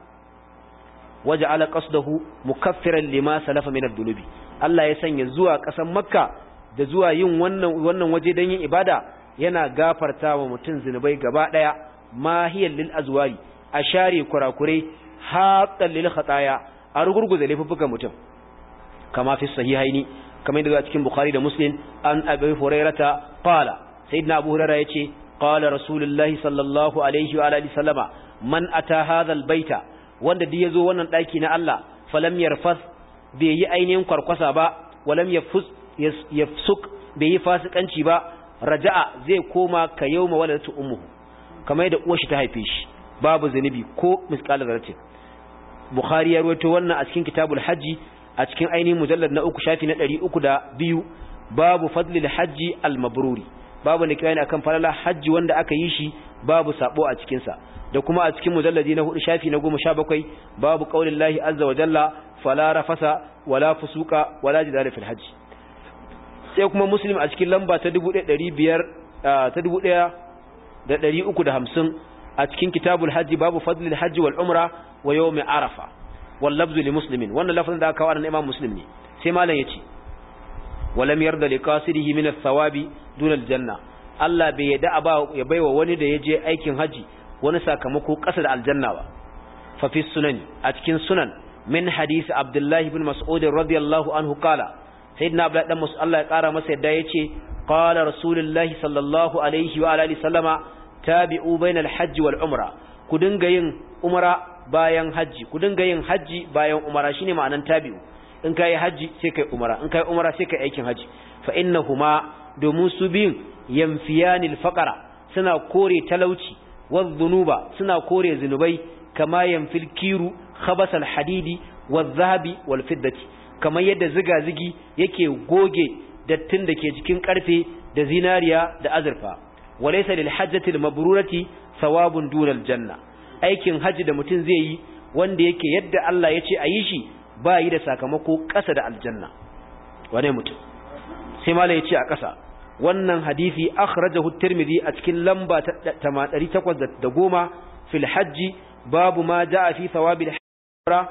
waja'ala qasdahu mukaffiran lima salafa min ad-dunubi Allah ya sanya zuwa kasan Makka da zuwa yin wannan wannan waje dan yin ibada yana gafarta wa mutun zinubai gaba daya mahiyal lil azwari ashari kurakurai haqqan lil khataya a rugurguza laifukan mutum kama fi sahihaini kamar yadda a cikin Bukhari da Muslim an Abi Hurairata qala sayyidina Abu Hurairah yace qala rasulullahi sallallahu alaihi wa alihi sallama man ata hadha albayta wanda duk yazo wannan daki na Allah falam yarfas bai yi ainihin kwarkwasa ba walam yafus yafsuk bai yi fasikanci ba raja'a zai koma ka yawma waladatu ummuhu kamar yadda uwar shi ta haife shi babu zanubi ko misqal zarratin Bukhari ya rawaito wannan a cikin kitabul hajji a cikin ainihin mujallad na uku shafi na ɗari uku da biyu babu fadlil hajji al-mabruri babu ne kai akan falala hajji wanda aka yi shi babu sabo a cikin sa da kuma a cikin mujalladi na hudu shafi na goma sha bakwai babu qaulillahi azza wa jalla fala rafasa wala fusuka wala jidala fil hajji sai kuma muslim a cikin lamba ta dubu ɗaya da ɗari biyar ta dubu ɗaya da ɗari uku da hamsin a cikin kitabul hajji babu fadlil hajji wal umra wa yawmi arafa واللفظ لمسلم wannan lafazin da aka kawo da Imam Muslim ne sai malam yace walam yarda liqasidihi min ath-thawabi dun al-janna Allah bai yada aba ya baiwa wani da yaje aikin haji wani sakamako kasa da aljanna ba fa fi sunan a cikin sunan min hadisi Abdullah ibn Mas'ud radiyallahu anhu qala sayyidina Abdullah dan Mas'ud Allah ya kara masa yadda yace qala rasulullahi sallallahu alaihi wa alihi sallama tabi'u bainal hajji wal umra ku dinga yin umra bayan haji ku dinga yin haji bayan umara shine ma'anan tabi'u in kai haji sai kai umara in kai umara sai kai aikin haji fa innahuma domin su biyun yanfiyanil faqara suna kore talauci wadh-dhunuba suna kore zinubai kama yanfil kiru khabasal hadidi wadh-dhahabi wal-fiddati kamar yadda ziga-zigi yake goge dattin da ke cikin karfe da zinariya da azurfa walaysa lil hajjati al-mabrurati thawabun dunal janna aikin haji da mutum zai yi wanda yake yadda Allah ya ce a yi shi ba yi da sakamako ƙasa da aljanna wane mutum sai mala ya ce a ƙasa wannan hadisi akhrajahu at-Tirmidhi a cikin lamba ta ɗari takwas da goma fil hajji babu ma jaa fi thawabil hajj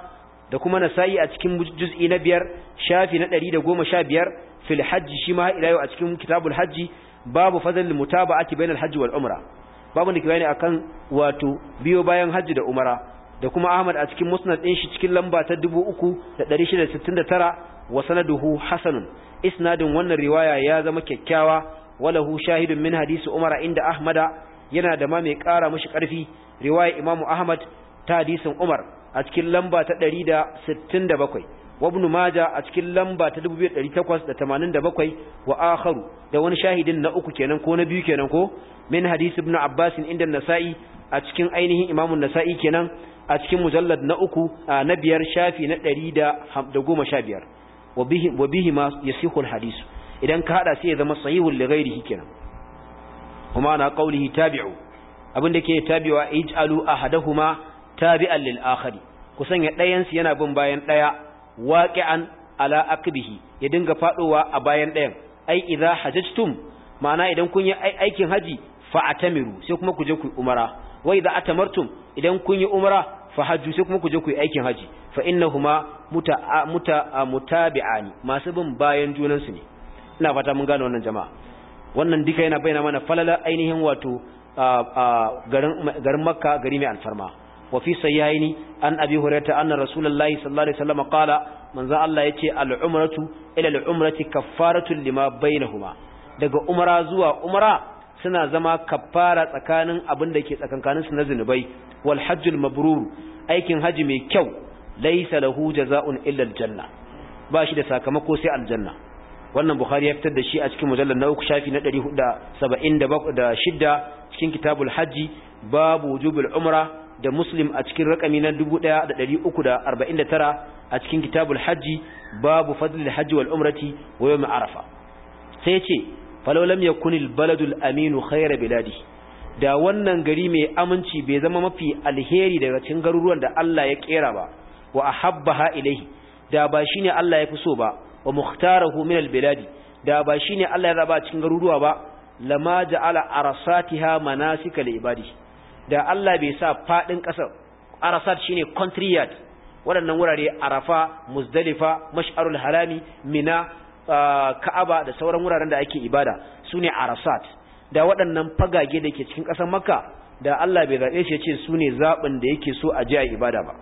da kuma nasa'i a cikin juz'i na biyar shafi na ɗari da goma sha biyar fil hajji shi ma ila yau a cikin kitabul hajji babu fadl mutaba'ati bainal hajji wal umra babu da bayani akan wato biyo bayan hajji da umara da kuma Ahmad a cikin musnad din shi cikin lamba ta dubu uku da ɗari shida da sittin da tara wa sanaduhu hasanun isnadin wannan riwaya ya zama kyakkyawa walahu shahidun min hadisi umara inda ahmada yana da ma mai ƙara mashi ƙarfi riwaya imamu ahmad ta hadisin umar a cikin lamba ta ɗari da sittin da bakwai wa ibn majah a cikin lamba ta dubu biyu da ɗari takwas da tamanin da bakwai wa akharu da wani shahidin na uku kenan ko na biyu kenan ko min hadisi ibn abbas inda nasa'i a cikin ainihin imamu nasa'i kenan a cikin mujallad na uku na biyar shafi na ɗari da goma sha biyar wa bihi wa bihi ma yasihu al-hadith idan ka hada sai ya zama sahihul li ghairihi kenan kuma na qaulihi tabi'u abinda ke tabi'wa ij'alu ahadahuma tabi'an lil akhari kusan ya dayan su yana bin bayan daya waqi'an ala aqbihi ya dinga fadowa a bayan dayan ai idza hajjtum ma'ana idan kun yi aikin haji fa'atamiru sai kuma ku je ku umara wa idza atamartum idan kun yi umara fa hajju sai kuma ku je ku yi aikin haji fa innahuma muta muta mutabi'ani masu bin bayan junan su ne ina fata mun gane wannan jama'a wannan duka yana bayyana mana falala ainihin wato garin garin Makka gari mai alfarma wa fi sayyaini an abi hurairah anna rasulullahi sallallahu alaihi wasallam qala manzo Allah yace al-umratu ila al-umrati kaffaratun lima bainahuma daga umara zuwa umara suna zama kaffara tsakanin abin da ke tsakankanin su na zinubai wal hajjul mabrur aikin haji mai kyau laysa lahu jazaa'un illa al-janna ba shi da sakamako sai aljanna wannan bukhari ya fitar da shi a cikin mujallal na uku shafi na ɗari hudu da saba'in da shida cikin kitabul hajji babu wujubul umra da muslim a cikin rakami na dubu ɗaya da ɗari uku da arba'in da tara a cikin kitabul hajji babu fadlil hajji wal umrati wa yawm arafa sai ya ce falau lam yakunil baladul aminu khayra biladi da wannan gari mai aminci bai zama mafi alheri daga cikin garuruwan da Allah ya kera ba wa ahabbaha ilayhi da ba shine Allah ya fi so ba wa mukhtarahu min albiladi da ba shine Allah ya raba cikin garuruwa ba lama ja'ala arasatiha manasika liibadi da Allah bai sa fadin kasar arasat shine country yard waɗannan wurare arafa muzdalifa mash'arul harami mina ka'aba da sauran wuraren da ake ibada sune arasat da waɗannan fagage da ke cikin ƙasar makka da Allah bai zabe shi yace sune zabin da yake so a ji a ibada ba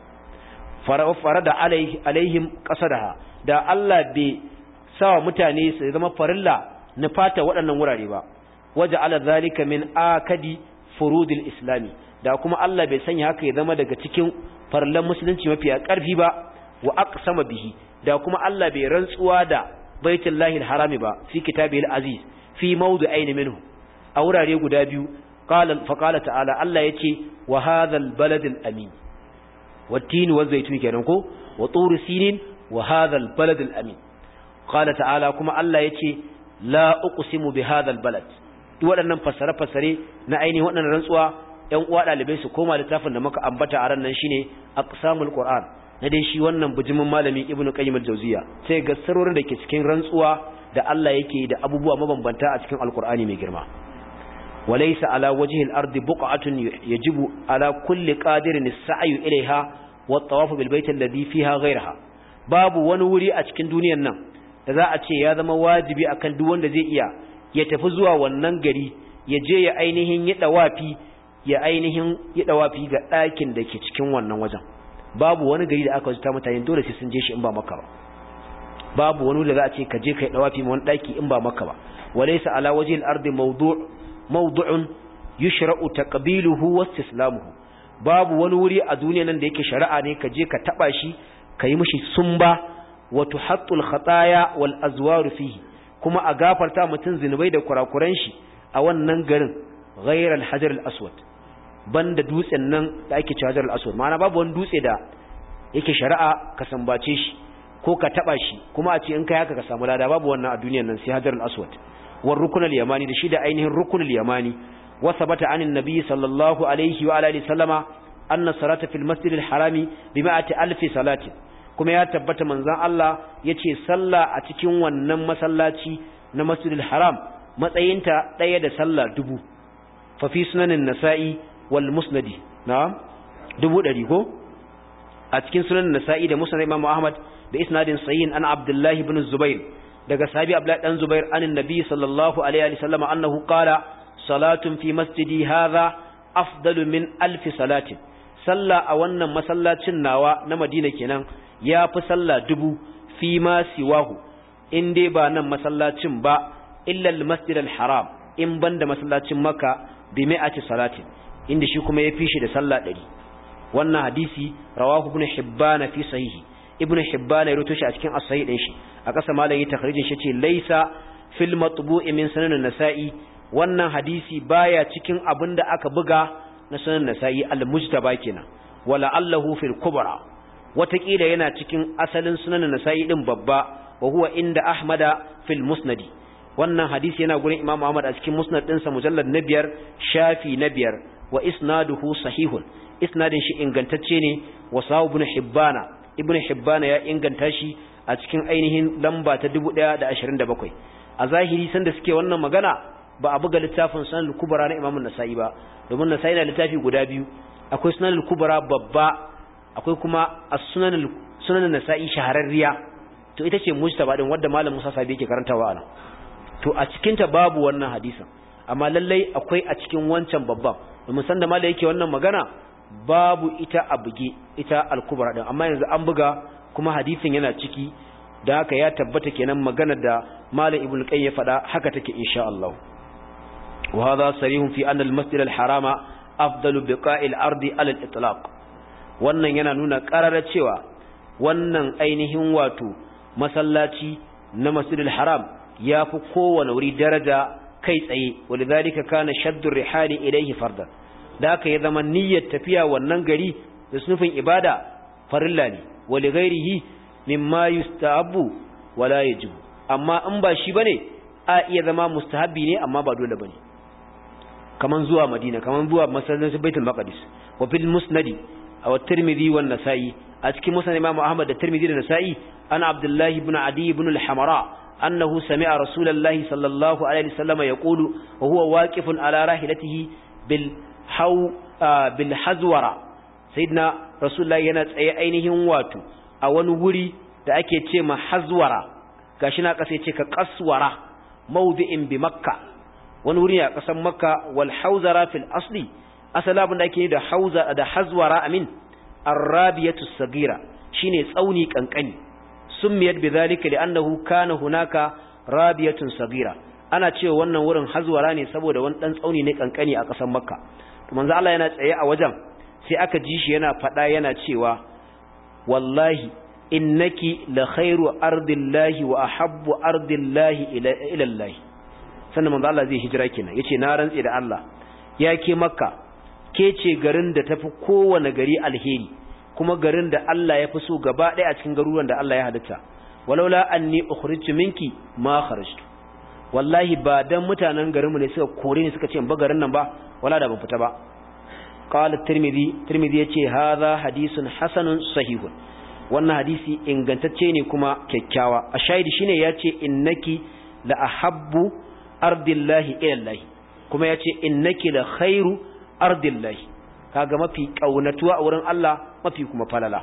farada alaihim qasadaha da Allah bai sawa mutane su zama farilla na fata waɗannan wurare ba waje ala zalika min akadi furudil islami da kuma Allah bai sanya haka ya zama daga cikin farillan musulunci mafi ƙarfi ba wa aqsama bihi da kuma Allah bai rantsuwa da baitullahi alharami ba fi kitabil aziz fi mawdu'ain minhu a wurare guda biyu qala fa qala ta'ala Allah yace wa hadhal baladil amin والتين والزيتون kenan ko wa tur sinin wa hadha albalad alamin qala ta'ala kuma Allah yace la uqsimu bi hadha albalad duk waɗannan fasare fasare na ainihin waɗannan rantsuwa ɗan uwa dalibai su koma littafin da muka ambata a ran nan shine aqsamul qur'an na dai shi wannan bujimin malami ibnu qayyim al-jawziya sai ga sarorin da ke cikin rantsuwa da Allah yake da abubuwa mabambanta a cikin alqur'ani mai girma وليس على وجه الأرض بقعة يجب على كل قادر السعي إليها والطواف بالبيت الذي فيها غيرها باب ونوري أتكن دنيا النم إذا أتي هذا مواجب أكن دون ذي إياه يتفزوا والننقري يجي أينهن يتوافي يا أينهن يتوافي لكن ذلك تكن والنوزن باب ونقري لأكوز تامتين دولة سنجيش إنبا مكة باب ونوري ذا أتي كجيك يتوافي من ذلك إنبا مكة وليس على وجه الأرض موضوع mawdu'un yushra'u taqbiluhu wastislamuhu babu wani wuri a duniya nan da yake shari'a ne ka je ka taba shi kai mishi sumba wa tuhattul khataya wal azwar fihi kuma a gafarta mutun zinubai da kurakuran shi a wannan garin ghayral hajar al aswad banda dutsen nan da ake cewa hajar al aswad ma'ana babu wani dutse da yake shari'a ka sambace shi ko ka taba shi kuma a ce in kai haka ka samu lada babu wannan a duniyar nan sai hajar al aswad والركن اليماني ده شي ده عينه الركن اليماني وثبت عن النبي صلى الله عليه وعلى اله وسلم ان الصلاه في المسجد الحرام بمئة الف صلاه kuma ya tabbata manzon Allah yace sallah a cikin wannan masallaci na Masjidil Haram matsayinta daya da sallah dubu fa fi sunanin nasa'i wal musnadi na'am dubu dari ko a cikin sunan nasa'i da musnad imam ahmad da isnadin sahih an abdullahi ibn zubair daga sahabi abdullahi dan zubair anin nabi sallallahu alaihi wasallam annahu qala salatun fi masjidi hadha afdalu min alf salatin sallah a wannan masallacin nawa na madina kenan ya fi sallah dubu fi ma siwahu in dai ba nan masallacin ba illa al-masjid al-haram in banda masallacin makka bi mi'ati salatin inda shi kuma ya fi shi da sallah ɗari. wannan hadisi rawahu ibn hibban fi sahihi ibn hibban ya rutushi a cikin as-sahih din shi a kasa malam yi takhrijin shi ce laysa fil matbu'i min sunan an-nasa'i wannan hadisi baya cikin abinda aka buga na sunan nasa'i al-mujtaba kenan wala allahu fil kubra watakila yana cikin asalin sunan nasa'i din babba wa huwa inda ahmada fil musnadi wannan hadisi yana gurin imam ahmad a cikin musnad din sa mujallad na biyar shafi na biyar wa isnaduhu sahihun isnadin shi ingantacce ne wa sahu ibn hibbana ibn hibbana ya inganta shi a cikin ainihin lamba ta dubu ɗaya da ashirin da bakwai a zahiri sanda suke wannan magana ba a buga littafin sunan al-kubra na imam an-nasa'i ba domin nasa'i na littafi guda biyu akwai sunan al-kubra babba akwai kuma as-sunan sunan an-nasa'i shahararriya to ita ce mujtaba din wanda malam Musa Sabi yake karantawa ana to a cikin ta babu wannan hadisin amma lallai akwai a cikin wancan babban domin sanda malam yake wannan magana babu ita a buge ita al-kubra din amma yanzu an buga kuma hadisin yana ciki da haka ya tabbata kenan magana da malam ibnu qayyim ya faɗa haka take insha Allah wa hadha sarihun fi anna al-masjid al-harama afdalu biqa'i al-ardi ala al-itlaq wannan yana nuna qarara cewa wannan ainihin wato masallaci na masjid al-haram yafi kowane wuri daraja kai tsaye walidhalika kana shaddu rihali ilayhi fardan da haka ya zama niyyar tafiya wannan gari da sunufin ibada farilla ne wali ghairihi mimma yustahabu wala yajibu amma in ba shi bane a iya zama mustahabi ne amma ba dole bane kaman zuwa madina kaman zuwa masallacin baitul maqdis wa fil musnadi aw at-tirmidhi wan nasa'i a cikin musnad imam ahmad da tirmidhi da nasa'i ana abdullahi ibn adi ibn al-hamra annahu sami'a rasulullahi sallallahu alaihi wasallam yaqulu wa huwa waqifun ala rahilatihi bil haw bil hazwara sayyidina rasulullahi yana tsaye ainihin wato a wani wuri da ake ce ma hazwara gashi na kasa yace ka qaswara mawdi'in bi makka wani wuri a kasan makka wal hawzara fil asli asala abin da ake da hauza da hazwara amin arrabiyatu sagira shine tsauni kankani summiyat bidhalika li'annahu kana hunaka rabiyatun sagira ana cewa wannan wurin hazwara ne saboda wani dan tsauni ne kankani a kasan makka to manzo Allah yana tsaye a wajen sai aka ji shi yana fada yana cewa wallahi innaki la khairu ardillahi wa ahabbu ardillahi ila ila Allah sannan manzo Allah zai hijira kenan yace na rantsi da Allah yake makka ke ce garin da tafi kowane gari alheri kuma garin da Allah ya fi so gaba ɗaya a cikin garuruwan da Allah ya halitta walaula anni ukhrijtu minki ma kharajtu wallahi ba dan mutanen garinmu ne suka kore ni suka ce in ba garin nan ba wala da ban fita ba qala tirmidhi tirmidhi yace hadha hadithun hasanun sahihun wannan hadisi ingantacce ne kuma kyakkyawa a shahidi shine yace innaki la ahabbu ardillahi ila Allah kuma yace innaki la khairu ardillahi kaga mafi kaunatuwa a wurin Allah mafi kuma falala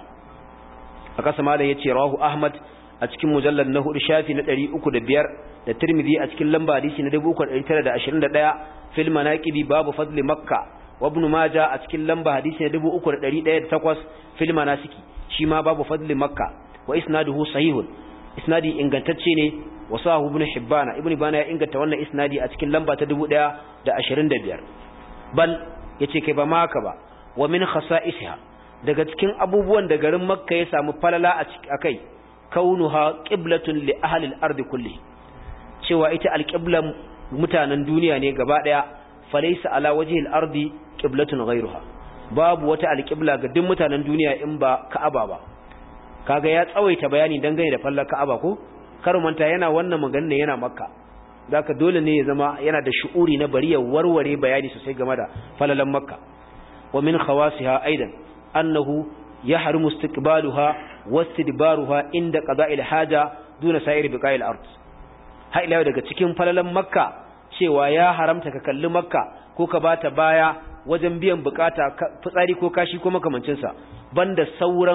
aka sama da yace rawahu ahmad a cikin mujallad na hudu shafi na ɗari uku da biyar da tirmidhi a cikin lamba hadisi na dubu uku da ɗari tara da ashirin da ɗaya fil manaqibi babu fadli makka wa ibn majah a cikin lamba hadisi na dubu uku da ɗari ɗaya da takwas fil manasiki shi ma babu fadli makka wa isnaduhu sahihun isnadi ingantacce ne wa sahu ibn hibban ibn hibban ya inganta wannan isnadi a cikin lamba ta dubu ɗaya da ashirin da biyar bal yace kai ba maka ba wa min khasa'isha daga cikin abubuwan da garin makka ya samu falala a kai kaunuha qiblatun li ahli al-ard kulli cewa ita al-qiblan mutanen duniya ne gaba daya falaysa ala wajhi al-ard qiblatun ghayruha babu wata al-qibla ga duk mutanen duniya in ba ka'aba ba kaga ya tsawaita bayani dangane da fallar ka'aba ko karumanta yana wannan magana yana makka zaka dole ne ya zama yana da shu'uri na bari ya warware bayani sosai game da falalan makka wa min khawasiha aidan annahu yahrumu istiqbaluha wastidbaruha inda qada'il haja duna sa'ir biqa'il ard ha ila daga cikin falalan makka cewa ya haramta ka kalli makka ko ka bata baya wajen biyan bukata fitsari ko kashi ko makamancin sa banda sauran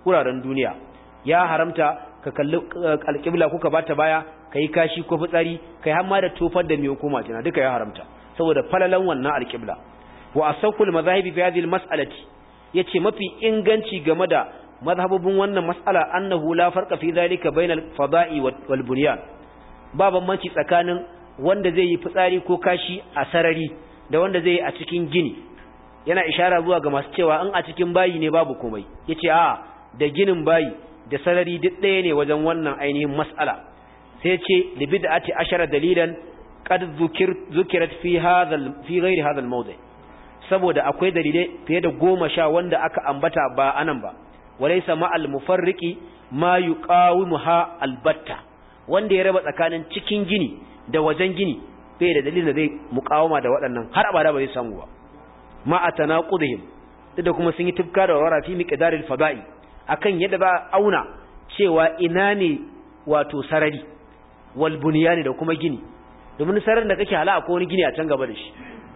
wuraren duniya ya haramta ka kalli alqibla kuka bata baya kai kashi ko fitsari kai har ma da tofar da mai hukuma tana duka ya haramta saboda falalan wannan alqibla wa asaqul madhahibi fi hadhihi almas'alati yace mafi inganci game da mazhabubin wannan mas'ala annahu la farqa fi dhalika bainal fada'i wal bunyan ba bambanci tsakanin wanda zai yi fitsari ko kashi a sarari da wanda zai yi a cikin gini yana ishara zuwa ga masu cewa in a cikin bayi ne babu komai yace a da ginin bayi da sarari duk ɗaya ne wajen wannan ainihin mas'ala sai yace li bid'ati ashara dalilan qad zukir zukirat fi hadha fi ghairi hadha al-mawdi' saboda akwai dalilai fiye da goma sha wanda aka ambata ba anan ba walaysa ma'al mufarriqi ma yuqawimuha albatta wanda ya raba tsakanin cikin gini da wajen gini bai da dalilin da zai muqawama da waɗannan har abada ba zai samu ba ma atanaqudihim da kuma sun yi tufka da wara fi miqdaril fada'i akan yadda ba auna cewa ina ne wato sarari wal bunyani da kuma gini domin sararin da kake hala akwai wani gini a can gaba da shi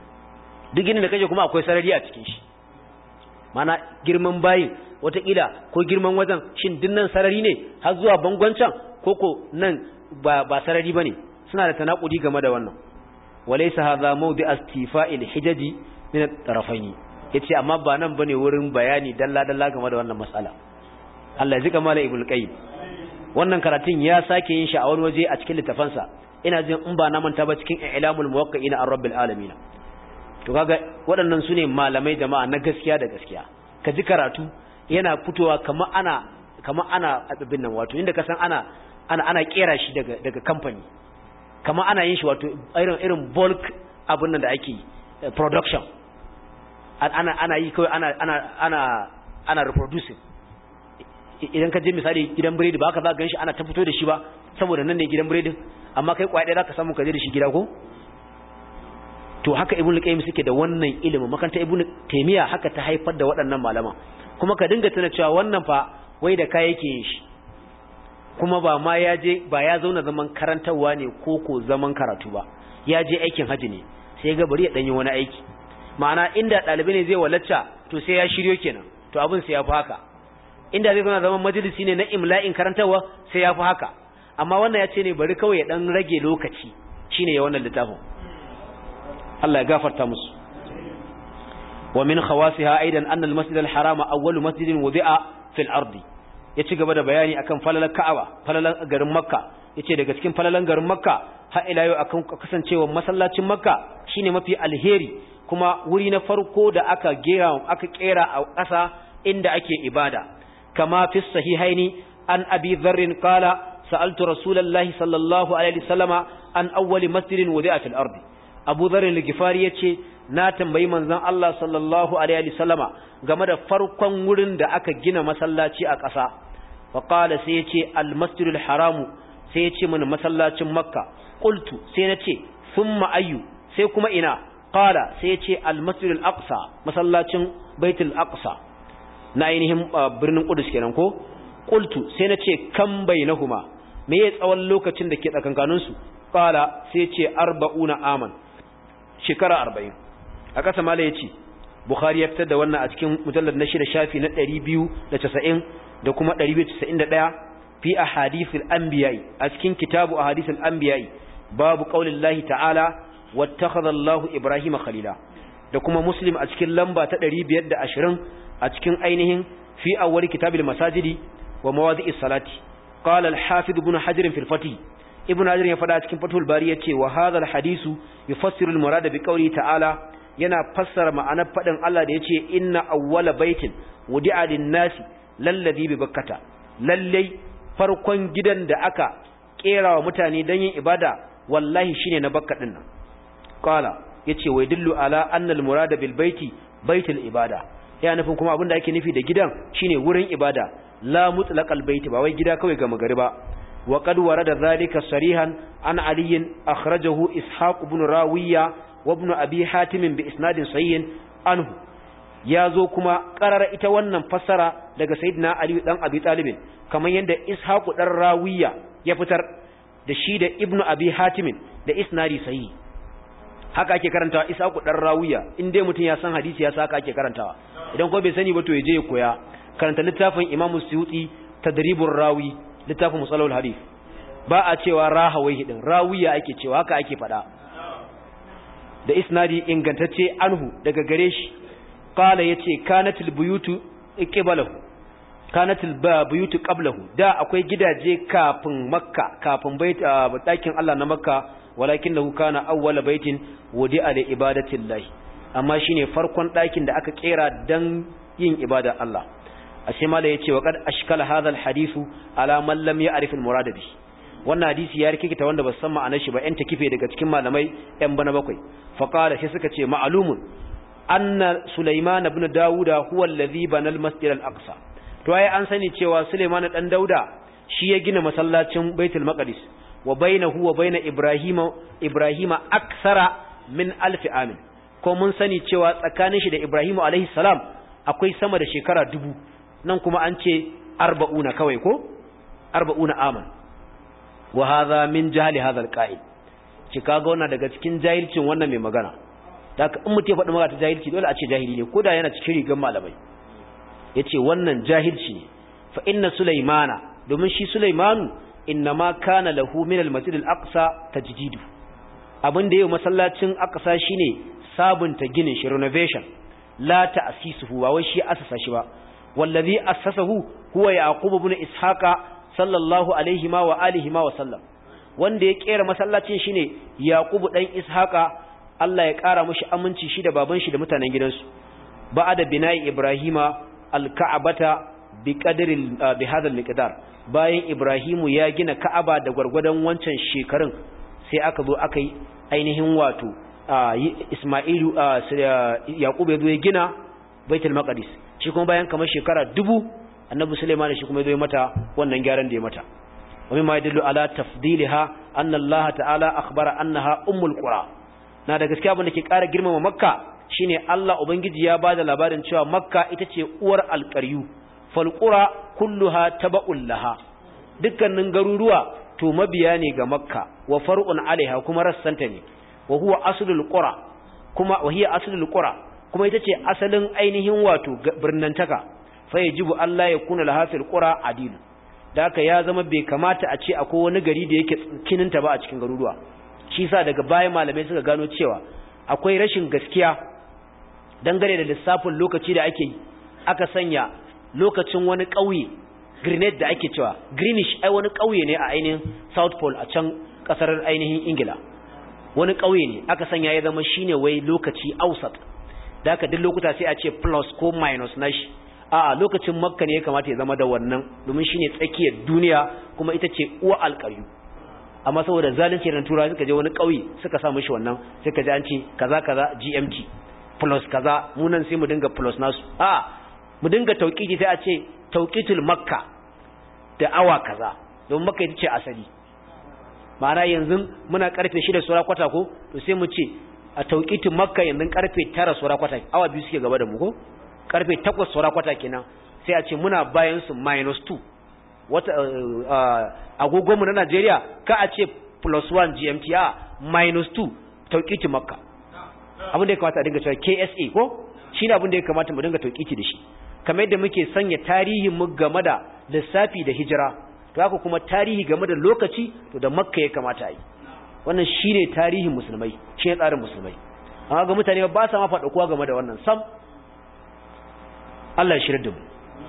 duk ginin da kake kuma akwai sarari a cikin shi mana girman bayin wataƙila ko girman wajen shin dinnan sarari ne har zuwa bangon can koko nan ba ba sarari bane suna da tanakudi game da wannan walaysa hadha mawdi istifa'il hijaji min at-tarafayn yace amma ba nan bane wurin bayani dalla dalla game da wannan mas'ala Allah ya zika mala ibul qayyim wannan karatun ya sake yin shi a wani waje a cikin littafansa ina jin in ba na manta ba cikin i'lamul muwaqqi'ina ar-rabbil alamin to kaga waɗannan sune malamai jama'a na gaskiya da gaskiya ka ji karatu yana fitowa kamar ana kamar ana abin nan wato inda ka san ana ana ana kera shi daga daga company kamar ana yin shi wato irin irin bulk abin nan da ake production ana ana yi kawai ana ana ana ana reproducing idan ka je misali gidan biredi ba haka za ka ganshi ana ta fito da shi ba saboda nan ne gidan biredin amma kai kwaya ɗaya za ka samu ka je da shi gida ko to haka ibnu qayyim suke da wannan ilimin makanta ibnu taymiya haka ta haifar da waɗannan malama kuma ka dinga tuna cewa wannan fa wai da kai yake yin shi kuma ba ma ya je ba ya zauna zaman karantawa ne ko ko zaman karatu ba ya je aikin haji ne sai ga bari ya danyi wani aiki ma'ana inda dalibi ne zai walacca to sai ya shiryo kenan to abin sai ya fi haka inda zai zauna zaman majalisi ne na imla'in karantawa sai ya fi haka amma wannan ya ce ne bari kawai ya dan rage lokaci shine ya wannan littafin Allah ya gafarta musu wa min khawasiha aidan anna al-masjid al-haram awwal masjidin wudi'a fil ardi yace gaba da bayani akan falalar Ka'aba falalar garin Makka yace daga cikin falalan garin Makka har ila yau akan kasancewa masallacin Makka shine mafi alheri kuma wuri na farko da aka gera aka kera a ƙasa inda ake ibada kama fi sahihaini an abi dharr qala sa'altu rasulullahi sallallahu alaihi wasallama an awwal masjidin wudi'a fil ardi abu dharr al-ghifari yace na tambayi manzon Allah sallallahu alaihi wasallama game da farkon wurin da aka gina masallaci a ƙasa fa qala sai yace al-masjidul haram sai yace mana masallacin makka qultu sai nace thumma ayyu sai kuma ina qala sai yace al-masjidul aqsa masallacin baitul aqsa na ainihin birnin Qudus kenan ko qultu sai nace kam bainahuma me ya tsawon lokacin da ke tsakankanin su qala sai yace arba'una aman shekara arba'in a ƙasa mala ya ce Bukhari ya fitar da wannan a cikin mujallar na shida shafi na ɗari biyu da casa'in da kuma ɗari biyu da casa'in da ɗaya fi a hadisul anbiya'i a cikin kitabu a hadisul anbiya'i babu ƙaunin lahi ta'ala wattakhadha Allahu Ibrahim khalila da kuma Muslim a cikin lamba ta ɗari biyar da ashirin a cikin ainihin fi awwal kitabil masajidi wa mawadi'is salati qala al-hafiz ibn hajar fi al-fatih ibn hajar ya faɗa cikin fatul bari yace wa hadha al-hadisu yufassiru al-murad bi qawli ta'ala yana fassara ma'anar fadin Allah da yace inna awwala baitin wudi'a lin-nasi lalladhi bi bakkata lalle farkon gidan da aka kera wa mutane dan yin ibada wallahi shine na bakka din nan qala yace wa yadullu ala anna al-murad bil baiti baitul ibada ya nufin kuma abinda ake nufi da gidan shine wurin ibada la mutlaqal baiti ba wai gida kawai ga magari ba وقد ورد ذلك صريحا عن علي أخرجه إسحاق بن راوية وابن أبي حاتم بإسناد صحيح عنه يازو كما قرر إتوانا فسر لك سيدنا علي بن أبي طالب كما يند إسحاق بن راوية يفتر دشيد ابن أبي حاتم da isnadi sahihi haka ake karantawa Ishaq dan Rawiya in dai mutun ya san hadisi ya saka ake karantawa idan ko bai sani ba to yaje ya koya karanta littafin Imam Suyuti Tadribur Rawi littafin Musalahul Hadith ba a cewa rahawayhi din rawiya ake cewa haka ake fada da isnadi ingantacce anhu daga gare shi qala yace kanatul buyutu iqbalahu kanatul buyutu qablahu da akwai gidaje kafin makka kafin bait dakin Allah na makka walakinahu kana awwal baitin wudi'a li ibadatillahi amma shine farkon dakin da aka kera dan yin ibada Allah ashe mala yace wa qad ashkala hadha alhadithu ala man lam ya'rif almurad bi wannan hadisi ya rikita wanda ba san ma'anar shi ba yan takife daga cikin malamai yan bana bakwai fa qala sai suka ce ma'lumun anna sulaiman ibn dauda huwa alladhi bana almasjid alaqsa to ai an sani cewa sulaiman dan dauda shi ya gina masallacin baitul maqdis wa bainahu wa bain ibrahima ibrahima aksara min alf amin ko mun sani cewa tsakanin shi da ibrahimu alaihi salam akwai sama da shekara dubu nan kuma an ce arba'una kawai ko arba'una aman wa hadha min jahli hadha alqa'il ci kaga wannan daga cikin jahilcin wannan mai magana haka in mutum ya faɗi magana ta jahilci dole a ce jahili ne koda yana cikin rigan malamai yace wannan jahilci ne fa inna sulaimana domin shi sulaimanu innama kana lahu min almasjid alaqsa tajdidu abin da yau masallacin aqsa shine sabunta ginin shi renovation la ta'sisuhu wa wai shi asasa shi ba wallazi assasahu huwa yaqub ibn ishaqa sallallahu alaihi ma wa alihi ma wa sallam wanda ya kera masallacin shine yaqub dan ishaqa Allah ya kara mushi aminci shi da baban shi da mutanen gidansu ba'ada bina'i ibrahima alka'abata bi qadri bi hadha almiqdar bayan ibrahimu ya gina ka'aba da gurgurdan wancan shekarun sai aka zo aka yi ainihin wato Ismailu Yaqub ya zo ya gina Baitul Maqdis shi kuma bayan kamar shekara dubu Annabi Sulaiman shi kuma ya zo mata wannan gyaran da ya mata wani ma yadullu ala tafdilha anna Allah ta'ala akhbara annaha ummul qura na da gaskiya abin da ke ƙara girmama Makka shine Allah ubangiji ya bada labarin cewa Makka ita ce uwar alqaryu fal qura kulluha taba'ul laha dukkanin garuruwa to mabiya ne ga Makka wa far'un alaiha kuma rassanta ne wa huwa aslul qura kuma wa hiya aslul qura kuma ita ce asalin ainihin wato birnantaka fa yajibu Allah ya kuna laha fil qura adil da haka ya zama bai kamata a ce akwai wani gari da yake kininta ba a cikin garuruwa shi yasa daga baya malamai suka gano cewa akwai rashin gaskiya dangane da lissafin lokaci da ake yi aka sanya lokacin wani ƙauye Greenwich da ake cewa Greenwich ai wani ƙauye ne a ainihin South Pole a can kasar ainihin Ingila wani ƙauye ne aka sanya ya zama shine wai lokaci ausat da haka duk lokuta sai a ce plus ko minus nashi a lokacin Makka ne ya kamata ya zama da wannan domin shine tsakiyar duniya kuma ita ce uwa alƙaryu amma saboda zalunci ran turawa suka je wani ƙauye suka sa mishi wannan suka ji an ce kaza kaza G M T plus kaza mu nan sai mu dinga plus nasu a mu dinga tauqiti sai a ce tauqitul Makka da awa kaza don Makka ita ce asali ma'ana yanzu muna karfe shida sura kwata ko to sai mu ce a tauqitin Makka yanzu karfe tara sura kwata awa biyu suke gaba da mu ko karfe takwas sura kwata kenan sai a ce muna bayan su minus two wata agogo mu na Najeriya ka a ce plus one G M T a minus two tauqitin Makka abin da ya kamata a dinga cewa K S A ko shine abin da ya kamata mu dinga tauqiti da shi kamar yadda muke sanya tarihin mu game da lissafi da hijira to haka kuma tarihi game da lokaci to da Makka ya kamata a yi wannan shine tarihin musulmai shine tsarin musulmai amma ga mutane ba sa ma faɗa kowa game da wannan sam Allah ya shirye da mu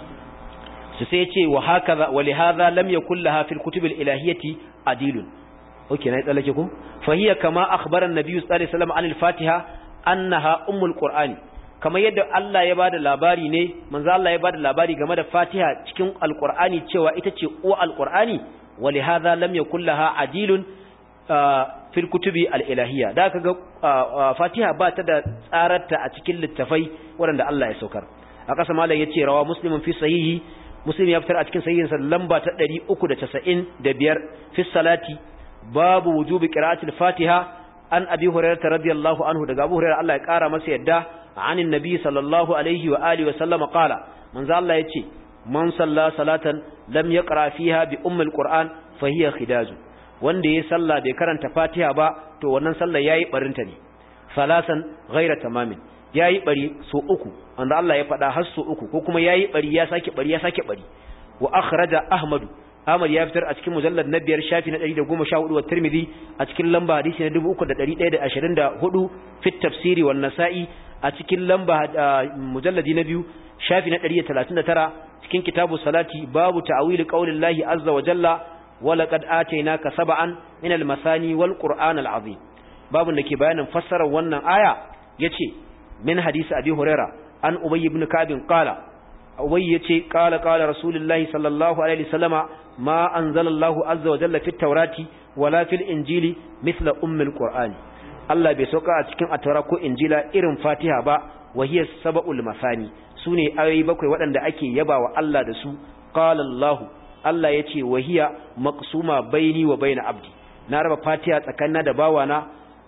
su sai yace wa hakaza wa li hadha lam yakul laha fil kutub al ilahiyati adilun okay nayi tsallake ku fa hiya kama akhbara an-nabiy sallallahu alaihi wasallam an al-fatiha annaha ummul qur'ani kamar yadda Allah ya bada labari ne manzo Allah ya bada labari game da Fatiha cikin Alqur'ani cewa ita ce uwa Alqur'ani walihadha lam yakul laha adilun fil kutubi al-ilahiyya da kaga Fatiha ba ta da tsararta a cikin littafai waɗanda Allah ya saukar a kasa mallan yace rawa muslimun fi sahihi muslim ya fitar a cikin sahihin sa lamba ta ɗari uku da casa'in da biyar fi salati babu wujubi qira'atil Fatiha an abi hurairah radiyallahu anhu daga abu hurairah Allah ya kara masa yadda عن النبي صلى الله عليه وآله وسلم قال من ذا الله يتي من صلى صلاة لم يقرأ فيها بأم القرآن فهي خداج wanda ya salla bai karanta Fatiha ba to wannan sallar yayi barinta ne salasan ghaira tamamin yayi bari so uku wanda Allah ya faɗa har so uku ko kuma yayi bari ya sake bari ya sake bari wa akhraja ahmad Ahmad ya fitar a cikin mujallad na biyar shafi na ɗari da goma sha hudu wa Tirmidhi a cikin lamba hadisi na dubu uku da ɗari ɗaya da ashirin da hudu fi tafsiri wal Nasa'i a cikin lamba mujalladi na biyu shafi na ɗari da talatin da tara cikin kitabu salati babu ta'awili qaulillahi azza wa jalla wa laqad atainaka sab'an min al-masani wal qur'an al-azim babun da ke bayanin fassarar wannan aya yace min hadisi abi huraira an ubay ibn ka'b qala ubay yace qala qala rasulullahi sallallahu alaihi wasallama ma anzalallahu azza wa jalla fit tawrati wala fil injili mithla ummil qur'ani Allah bai sauka a cikin atara ko injila irin fatiha ba wa hiya sab'ul masani sune ayoyi bakwai waɗanda ake yabawa Allah da su qala Allah Allah yace wa hiya maqsuma baini wa baina abdi na raba fatiha tsakanina da bawana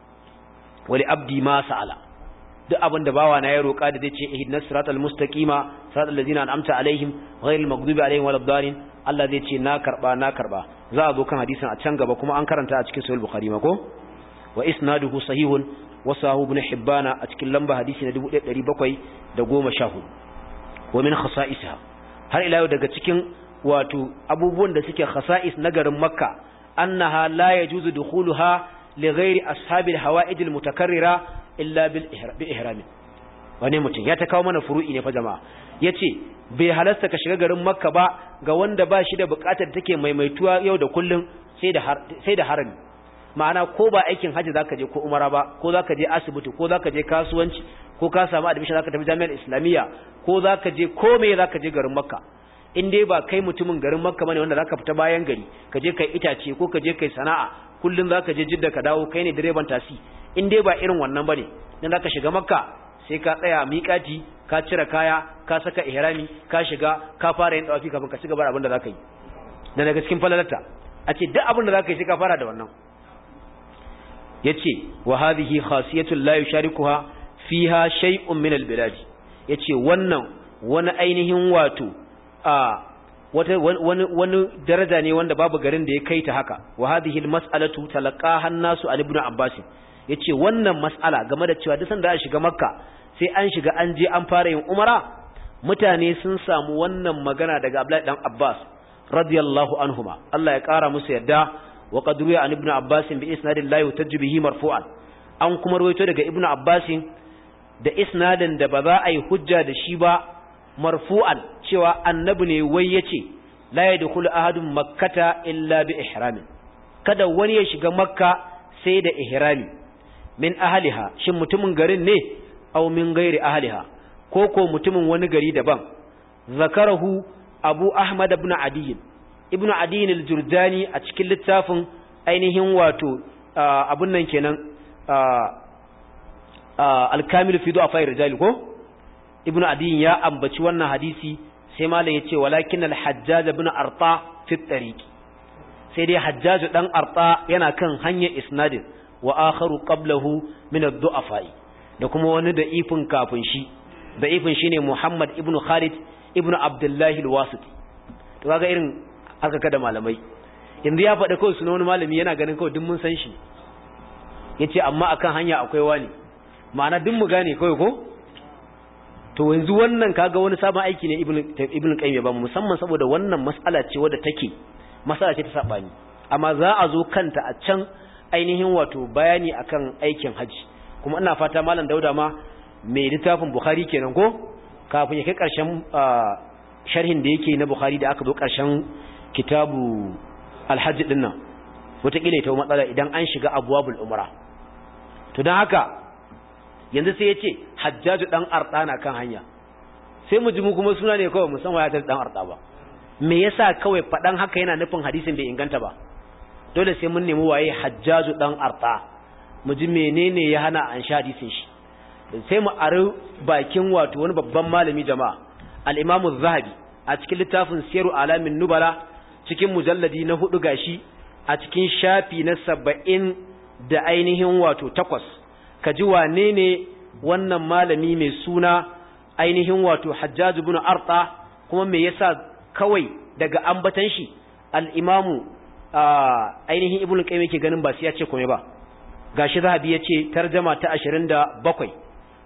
wali abdi ma sa'ala duk abinda bawana ya roka da zai ce ihdinas siratal mustaqima siratal ladzina an'amta alaihim ghayril maghdubi alaihim waladdallin Allah zai ce na karba na karba za a zo kan hadisin a can gaba kuma an karanta a cikin sahih bukhari ma ko wa isnaduhu sahihun wa sahu ibn hibbana a cikin lamba hadisi na dubu ɗaya da ɗari bakwai da goma sha hudu wa min khasa'isha har ila yau daga cikin wato abubuwan da suke khasa'is na garin makka annaha la yajuzu dukhuluha li ghairi ashabil hawa'ij al mutakarrira illa bil ihram wani mutum ya ta kawo mana furu'i ne fa jama'a yace bai halasta ka shiga garin makka ba ga wanda ba shi da bukatar take maimaituwa yau da kullun sai da sai da harami ma'ana ko ba aikin haji zaka je ko umara ba ko zaka je asibiti ko zaka je kasuwanci ko ka samu admission zaka tafi jami'ar islamiyya ko zaka je ko me zaka je garin makka in dai ba kai mutumin garin makka bane wanda zaka fita bayan gari ka je kai itace ko ka je kai sana'a kullun zaka je jidda ka dawo kai ne direban tasi in dai ba irin wannan bane dan zaka shiga makka sai ka tsaya miƙati ka cire kaya ka saka ihrami ka shiga ka fara yin dawafi kafin ka ci gaba da abin da zaka yi dan daga cikin falalata a ce duk abin da zaka yi sai ka fara da wannan yace wa hadhihi khasiyatu la yusharikuha fiha shay'un min al-bilad yace wannan wani ainihin wato a wata wani wani daraja ne wanda babu garin da ya kai ta haka wa hadhihi al-mas'alatu talaqaha an-nasu an ibn abbas yace wannan mas'ala game da cewa duk sanda za a shiga makka sai an shiga an je an fara yin umara mutane sun samu wannan magana daga abdullahi dan abbas radiyallahu anhuma Allah ya kara musu yadda wa qad ruya an ibn abbas bi isnadin la yutajju bihi marfu'an an kuma ruwaito daga ibn abbas da isnadin da ba za a yi hujja da shi ba marfu'an cewa annabi ne wai yace la yadkhulu ahadun makkata illa bi ihramin kada wani ya shiga makka sai da ihrami min ahliha shin mutumin garin ne aw min ghairi ahliha ko ko mutumin wani gari daban zakarahu abu ahmad ibn adi ibn adi al-jurdani a cikin littafin ainihin wato abun nan kenan al-kamil fi du'afa ar-rijal ko ibn adi ya ambaci wannan hadisi sai malam yace walakin al-hajjaj ibn arta fi at-tariq sai dai hajjaj dan arta yana kan hanyar isnadin wa akharu qablahu min ad-du'afa da kuma wani da ifin kafin shi da ifin shine Muhammad ibn Khalid ibn Abdullah al-Wasiti to kaga irin aka kada malamai yanzu ya faɗa kawai sunan wani malami yana ganin kawai duk mun san shi yace amma akan hanya akwai wani ma'ana duk mu gane kawai ko to yanzu wannan kaga wani sabon aiki ne ibn ibn Qayyim ba musamman saboda wannan mas'ala ce wadda take mas'ala ce ta sabani amma za a zo kanta a can ainihin wato bayani akan aikin haji kuma ina fata malam Dauda ma mai littafin Bukhari kenan ko kafin ya kai karshen sharhin da yake na Bukhari da aka zo karshen kitabu al-hajj din nan wataƙila ita matsala idan an shiga abwabul umra to dan haka yanzu sai ya ce hajjaju dan arda na kan hanya sai mu ji mu kuma suna ne kawai musamman ya dan arda ba me yasa kawai fadan haka yana nufin hadisin bai inganta ba dole sai mun nemi waye hajjaju dan arda mu ji menene ya hana an sha hadisin shi sai mu ari bakin wato wani babban malami jama'a al-Imam az-Zahabi a cikin littafin Siyaru Alamin Nubala cikin mujalladi na hudu gashi a cikin shafi na saba'in da ainihin wato takwas kaji wane ne wannan malami mai suna ainihin wato Hajjaj ibn Arta kuma me yasa kawai daga ambatan shi al-Imam ainihin Ibn Qayyim yake ganin ba sai ya ce komai ba gashi Zahabi yace tarjuma ta ashirin da bakwai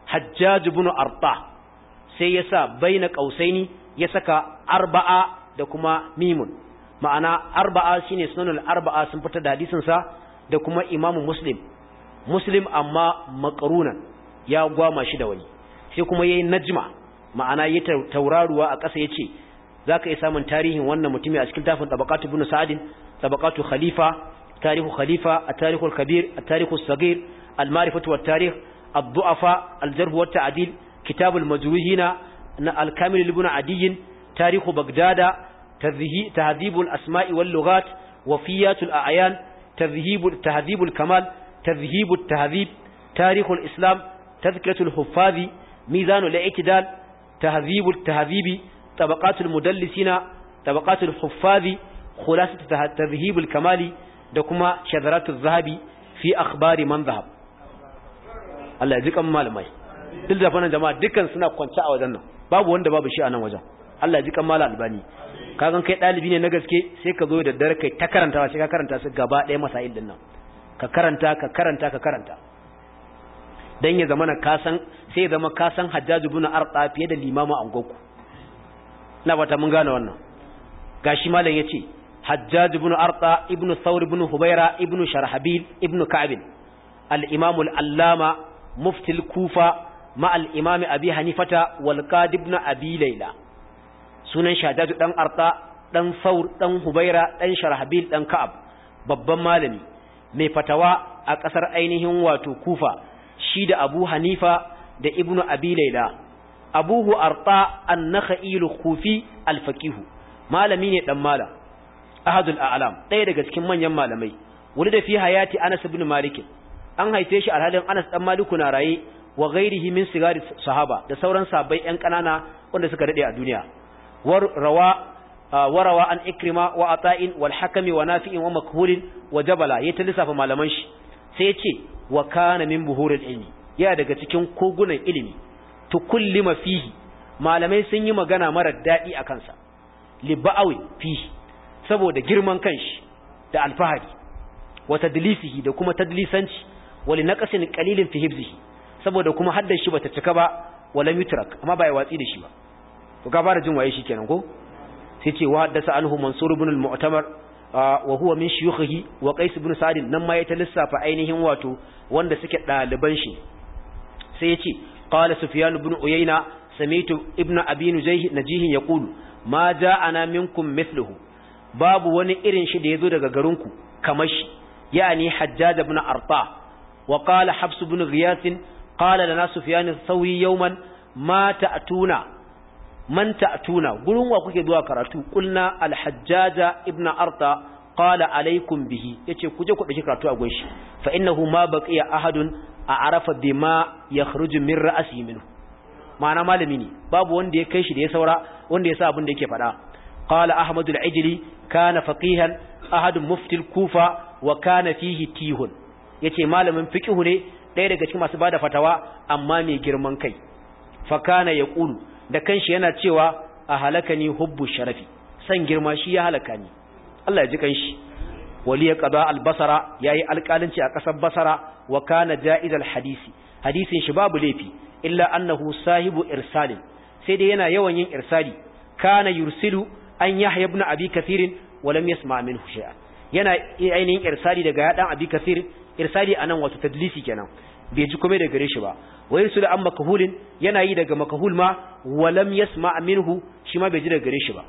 Hajjaj ibn Arta sai ya sa baina qausaini ya saka arba'a da kuma mimun ma'ana arba'a shine sunanul arba'a sun fitar da hadisin sa da kuma Imam Muslim Muslim amma maqrunan ya gwama shi da wani sai kuma yayi najma ma'ana yayi tauraruwa a ƙasa yace zaka yi samun tarihin wannan mutumi a cikin tafin tabaqatu ibn Sa'd tabaqatu khalifa tarihu khalifa at-tarikh al-kabir at-tarikh as-saghir al-ma'rifatu wat-tarikh ad-du'afa al-jarh wat-ta'dil kitab al-majruhin al-kamil ibn Adiy tarikh Baghdad tahdhib al-asma'i wal-lughat wafiyat al-a'yan tahdhib tahdhib al-kamal tahdhib at-tahdhib tarikh al-islam tadhkiratu al-huffazi mizan al-i'tidal tahdhib at-tahdhib طبقات المدلسين طبقات الحفاظ خلاصة تذهيب الكمال da kuma shadaratuz zahabi fi akhbari man zahab Allah ya ji kan malamai duk da fannin jama'a dukkan suna kwance a wajen nan babu wanda babu shi a nan wajen Allah ya ji kan malam albani kagan kai dalibi ne na gaske sai ka zo da dare kai ta karantawa sai ka karanta su gaba ɗaya masail din nan ka karanta ka karanta ka karanta dan ya zamana ka san sai ya zama ka san Hajjaj ibn Arta fiye da limamu angoku na bata mun gane wannan gashi malam yace Hajjaj ibn Arta ibn Thawr ibn Hubayra ibn Sharhabil ibn Ka'b al-Imam al-Allama mufti al-Kufa ma al-Imam Abi Hanifata wal Qadi ibn Abi Layla sunan Hajjaj dan Arta dan Thawr dan Hubayra dan Sharhabil dan Ka'b babban malami mai fatawa a kasar ainihin wato Kufa shi da Abu Hanifa da Ibn Abi Layla Abuhu Arta an-Nakhai al-Kufi al-Faqih malami ne dan malam ahadul a'lam ɗaya daga cikin manyan malamai wuri da fi hayati Anas ibn Malik an haife shi alhalin Anas dan Maliku na raye wa ghairihi min sigari sahaba da sauran sahabbai ƴan kanana wanda suka dade a duniya war rawa warawa an Ikrima wa Ata'in wal Hakami wa Nafi'in wa Makhul wa Jabala ya lissafa malaman shi sai ya ce wa kana min buhuril ilmi ya daga cikin kogunan ilimi tukullima fihi malamai sun yi magana mara dadi akan sa liba'awi fihi saboda girman kanshi da alfahari wa tadlisihi da kuma tadlisanci wali naqasin qalilin fi hibzihi saboda kuma haddar shi bata cika ba wala yutrak amma bai watsi da shi ba to ka fara jin waye shi kenan ko sai ce wa haddasa anhu mansur ibn al-mu'tamar wa huwa min shuyukhihi wa qais ibn sa'd nan ma ya ta lissafa ainihin wato wanda suke daliban shi sai yace qala sufyan ibn uyayna sami'tu ibn abi nujayh najih yaqulu ma ja'ana minkum mithluhu babu wani irin shi da yazo daga garinku kamar shi yani hajjaj ibn arta wa qala habs ibn ghiyas qala lana sufyan ath-thawri yawman ma ta'tuna man ta'tuna gurin wa kuke zuwa karatu kulna al-hajjaj ibn arta qala alaykum bihi yace kuje ku dauki karatu a gunshi fa innahu ma baqiya ahadun a'rafa bima yakhruju min ra'si minhu ma'ana malami ne babu wanda ya kai shi da ya saura wanda ya sa abin da yake faɗa قال أحمد العجلي كان فقيها أحد مفتي الكوفة وكان فيه تيه yace malamin fiqh ne ɗaya daga cikin masu bada fatawa amma mai girman kai fa kana yaqulu da kanshi yana cewa a halakani hubbu sharafi san girma shi ya halaka ni Allah ya ji kanshi waliya qada al-basra yayi alƙalanci a ƙasar basra wa kana jaiz al-hadisi hadisin shi babu laifi illa annahu sahibu irsalin sai dai yana yawan yin irsali kana yursilu an yahya ibn abi kathir wa lam yasma minhu shay'a yana ainihin irsali daga ya dan abi kathir irsali anan wato tadlisi kenan bai ji komai daga gare shi ba wa yursilu an makhulin yana yi daga makhul ma wa lam yasma minhu shi ma bai ji daga gare shi ba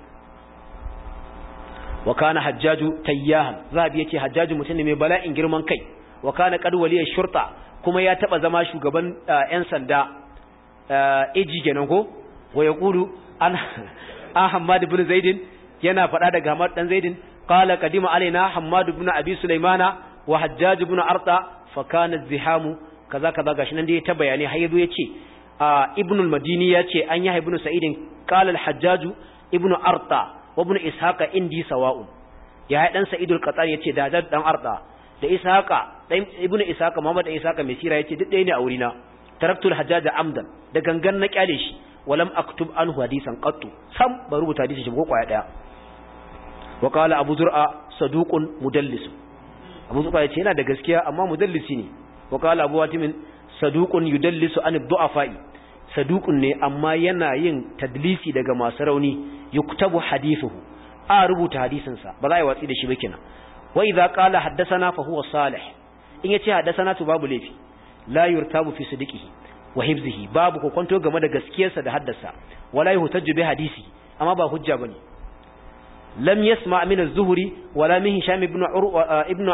wa kana hajjaju tayyahan zabi yace hajjaju mutum ne mai bala'in girman kai wa kana qad waliya shurta kuma ya taba zama shugaban yan sanda eji kenan ko wa yaqulu an Ahmad ibn Zaid yana faɗa daga Ahmad dan Zaid qala qadima alaina Hammad ibn Abi Sulaimana wa Hajjaj ibn Arta fa kana zihamu kaza kaza gashi nan dai ta bayani har yazo yace Ibn al-Madini yace an ya ibn Sa'id qala al-Hajjaj ibn Arta wa ibn Ishaq indi sawa'un ya dan Sa'id al-Qatani yace da dan Arta da Ishaq dan ibn Ishaq Muhammad dan Ishaq mai sira yace duk ɗaya ne a wurina taraktul Hajjaj amdan da gangan na kyale shi walam aktub anhu hadisan qattu sam ba rubuta hadisi shi ko kwaya daya wa qala abu zur'a saduqun mudallis abu zur'a yace yana da gaskiya amma mudallisi ne wa qala abu watim saduqun yudallisu an ad-du'afa'i saduqun ne amma yana yin tadlisi daga masu rauni yuktabu hadithuhu a rubuta hadisin sa ba za a yi watsi da shi ba kenan wa idza qala haddathana fa huwa salih in yace haddathana to babu laifi la yurtabu fi sidqihi wa hifzihi babu ko kwanto game da gaskiyarsa da haddasa wala yuhtaju bi hadisi amma ba hujja bane lam yasma' min az-zuhri wala min hisham ibn urwa ibn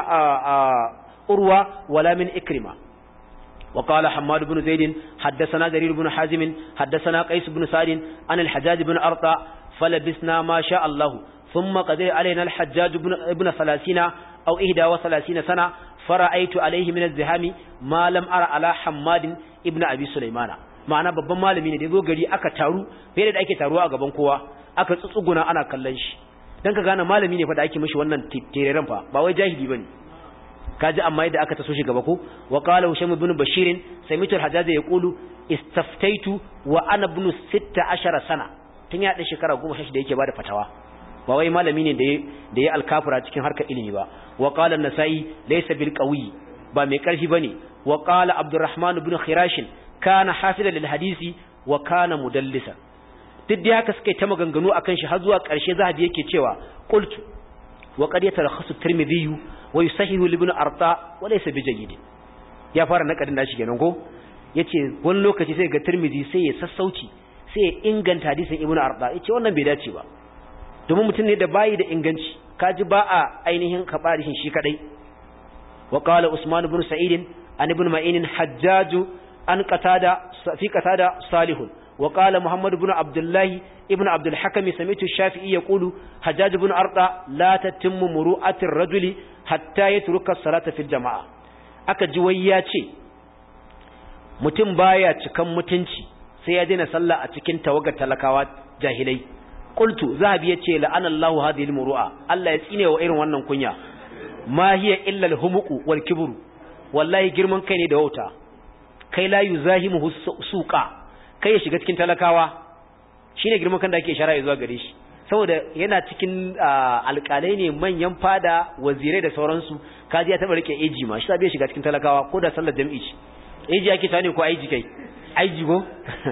urwa wala min ikrima وقال حماد بن زيد حدثنا جرير بن حازم حدثنا قيس بن سعد عن الحجاج بن أرطى فلبسنا ما شاء الله ثم قضى علينا الحجاج بن ابن ثلاثين أو إحدى وثلاثين سنة فرأيت عليه من الزهام ما لم أرى على حماد ابن أبي سليمان ma'ana babban malami ne da yazo gari aka taru fiye da ake taruwa a gaban kowa aka tsutsuguna ana kallon shi dan ka gane malami ne fa da ake mishi wannan tereren fa ba wai jahili bane kaji amma yadda aka taso shi gaba ko wa qala husham ibn bashir sami'tu al-hajjaj yaqulu istaftaitu wa ana ibn sita ashara sana tun ya da shekara goma sha shida yake bada fatawa ba wai malami ne da da ya alkafira cikin harkar ilimi ba wa qala an-nasai laysa bil qawi ba mai karfi bane wa qala abdurrahman ibn khirash kana hafidan lil hadisi wa kana mudallisa duk da haka suka yi ta maganganu akan shi har zuwa karshe zahabi yake cewa qultu wa qad yatarakhasu tirmidhi wa yusahihu ibn arta wa laysa bijayyid ya fara nakadin nashi kenan ko yace wani lokaci sai ga tirmidhi sai ya sassauci sai ya inganta hadisin ibn arta yace wannan bai dace ba domin mutum ne da bayi da inganci kaji ba a ainihin kabarishin shi kadai wa qala usman ibn sa'id an ibn ma'in hajjaj an qatada fi qatada salihun وقال محمد بن عبد الله ابن عبد الحكم سمعت الشافعي يقول حجاج بن أرطى لا تتم مروءة الرجل حتى يترك الصلاة في الجماعة aka ji wai ya ce mutum baya cikan mutunci sai ya daina sallah a cikin tawagar talakawa jahilai qultu zahabi yace la'ana Allahu hadhihi almuru'a Allah ya tsine wa irin wannan kunya ma hiya illa alhumuqu wal kibru wallahi girman kai ne da wauta kai la yuzahimu suqa kai ya shiga cikin talakawa shine girman kan da ake shari'a zuwa gare shi saboda yana cikin alƙalai ne manyan fada wazirai da sauransu kaji ya taba rike eji ma shi sabai shiga cikin talakawa ko da sallar jami'i ce eji ake tane ko aiji kai aiji go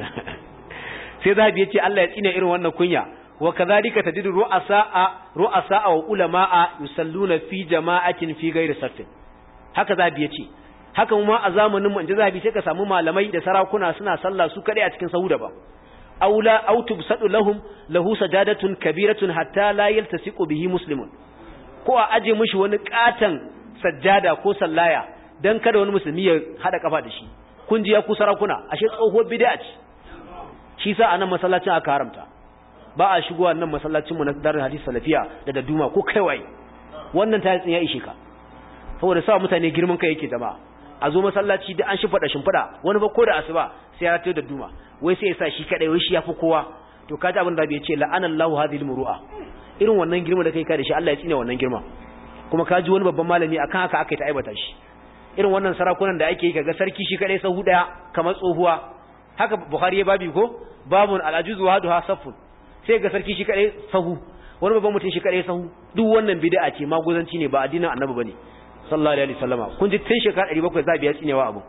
sai zabi yace Allah ya tsina irin wannan kunya wa kadhalika tajidu ru'asa'a ru'asa'a wa ulama'a yusalluna fi jama'atin fi ghairi saffin haka zabi yace haka mu ma a zamanin mu inda zabi sai ka samu malamai da sarakuna suna sallah su kadai a cikin sahu daban aula aw tubsadu lahum lahu sajadatun kabiratun hatta la yaltasiqu bihi muslimun ko a aje mishi wani katan sajjada ko sallaya dan kada wani musulmi ya hada kafa da shi kun ji ya ku sarakuna ashe tsohuwar bid'a ce shi sa anan masallacin aka haramta ba a shigo wannan masallacin mu na darul hadisi salafiya da daduma ko kai waye wannan ta ya ishe ka saboda sa mutane girman kai yake jama'a a zo masallaci da an shimfada shimfada wani ba ko da asuba sai ya tayo da duma wai sai ya sa shi kadai wai shi yafi kowa to kaji abin da bai ce la'anallahu hadhihi almuru'a irin wannan girma da kai ka da shi Allah ya tsine wannan girma kuma kaji wani babban malami akan haka aka yi ta aibata shi irin wannan sarakunan da ake yi kaga sarki shi kadai sahu daya kamar tsohuwa haka Bukhari ya babi ko babun al-ajuz wa haduha saffun sai ga sarki shi kadai sahu wani babban mutum shi kadai sahu duk wannan bid'a ce maguzanci ne ba addinin annabi bane sallallahu alaihi wasallama kun ji tun shekara ɗari bakwai za biya tsinewa abu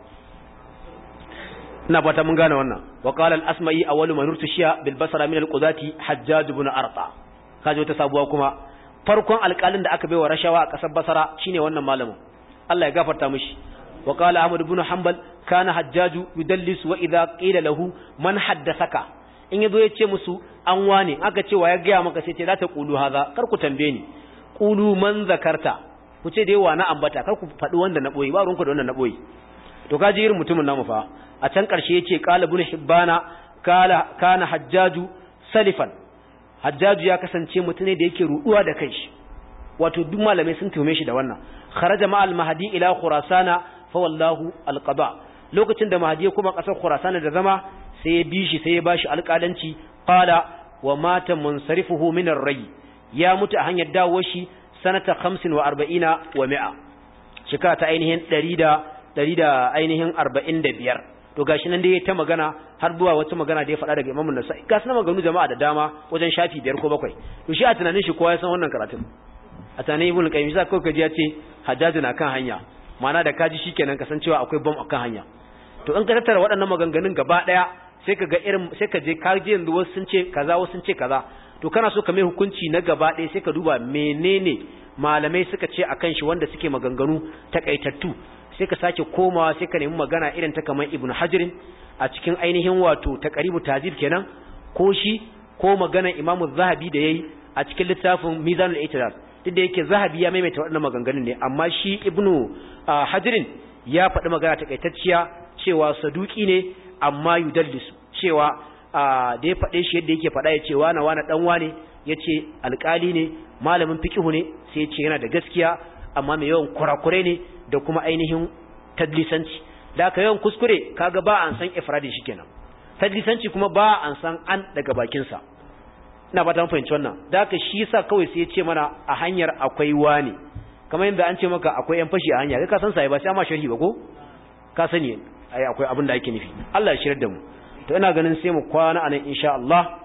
ina fata mun gane wannan wa qala al-asma'i awwalu man urtishiya bil basra min al-qudati hajjaj ibn arta kaje wata sabuwa kuma farkon alƙalin da aka baiwa rashawa a ƙasar basra shine wannan malamin Allah ya gafarta mishi wa qala ahmad ibn hanbal kana hajjaju yudallis wa idha qila lahu man haddathaka in yazo ya ce musu an wane aka ce wa ya ga maka sai ce za ta qulu haza kar ku tambaye ni qulu man zakarta ku ce dai wa na ambata kar ku faɗi wanda na boye ba ruwanku da wanda na boye to kaji irin mutumin namu fa a can ƙarshe yace qala ibn hibbana kala kana hajjaju salifan hajjaju ya kasance mutune da yake ruduwa da kanshi wato duk malamai sun tume shi da wannan kharaja ma al-mahdi ila khurasana fa wallahu al-qada lokacin da mahdi ya kuma kasar khurasana da zama sai ya bi shi sai ya bashi alƙalanci qala wa mata munsarifuhu min ar-ray ya mutu a hanyar dawo shi sanata khamsin wa arba'ina wa mi'a shekara ta ainihin ɗari da ɗari da ainihin arba'in da biyar to gashi nan dai ta magana har zuwa wata magana da ya faɗa daga Imam An-Nasa'i ga sunan maganganu jama'a da dama wajen shafi biyar ko bakwai to shi a tunanin shi kowa ya san wannan karatun a tunanin Ibn Qayyim sai kawai kaji ya ce Hajjaju na kan hanya ma'ana da kaji shikenan kasancewa akwai bom akan hanya to in ka tattara waɗannan maganganun gaba daya sai ka ga irin sai ka je ka je yanzu wasu sun ce kaza wasu sun ce kaza to kana so ka mai hukunci na gaba daya sai ka duba menene malamai suka ce akan shi wanda suke maganganu takaitattu sai ka sake komawa sai ka nemi magana irin ta kamar Ibn Hajar a cikin ainihin wato taqribu tahzib kenan ko shi ko magana Imam Az-Zahabi da yayi a cikin littafin Mizanul I'tidal duk da yake Zahabi ya maimaita waɗannan maganganun ne amma shi Ibn Hajar ya faɗi magana takaitacciya cewa saduki ne amma yudallisu cewa da ya faɗe shi yadda yake faɗa ya ce wana wana dan wane yace alƙali ne malamin fiqhu ne sai ya ce yana da gaskiya amma mai yawan kurakure ne da kuma ainihin tadlisanci da ka yawan kuskure kaga ba an san ifradi shikenan tadlisanci kuma ba an san an daga bakin sa ina fata mun fahimci wannan da ka shi yasa kawai sai ya ce mana a hanyar akwai wani kamar yanda an ce maka akwai yan fashi a hanya kai ka san sai ba sai amma sharhi ba ko ka sani ai akwai abin da ake nufi Allah ya shirar da mu to ina ganin sai mu kwana anan insha Allah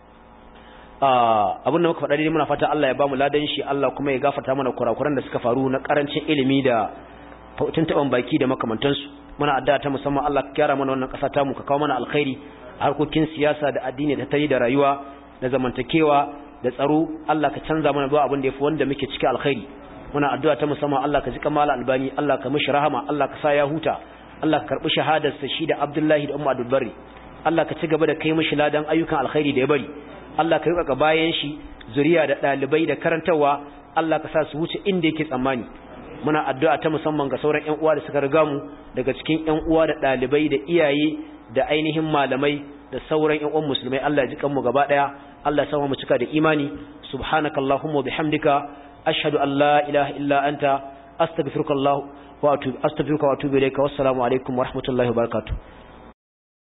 abin da muka faɗa dai muna fata Allah ya bamu ladan shi Allah kuma ya gafarta mana kurakuran da suka faru na karancin ilimi da tuntuban baki da makamantansu muna addu'a ta musamman Allah ka gyara mana wannan ƙasa ta mu ka kawo mana alkhairi a harkokin siyasa da addini da tayi da rayuwa da zamantakewa da tsaro Allah ka canza mana zuwa abin da yafi wanda muke ciki alkhairi muna addu'a ta musamman Allah ka ji kamala albani Allah ka mishi rahama Allah ka sa ya huta Allah ka karbi shahadar sa shi da Abdullahi da Ummu Abdul Barri Allah ka ci gaba da kai mishi ladan ayyukan alkhairi da ya bari Allah ka rika bayan shi zuriya da dalibai da karantawa Allah ka sa su wuce inda yake tsammani muna addu'a ta musamman ga sauran ƴan uwa da suka riga mu daga cikin ƴan uwa da dalibai da iyaye da ainihin malamai da sauran ƴan uwan musulmai Allah ya ji kanmu gaba daya Allah ya sa mu cika da imani subhanakallahumma wa bihamdika ashhadu an la ilaha illa anta astaghfiruka wa atubu astaghfiruka wa atubu ilayka wassalamu alaikum wa rahmatullahi wa barakatuh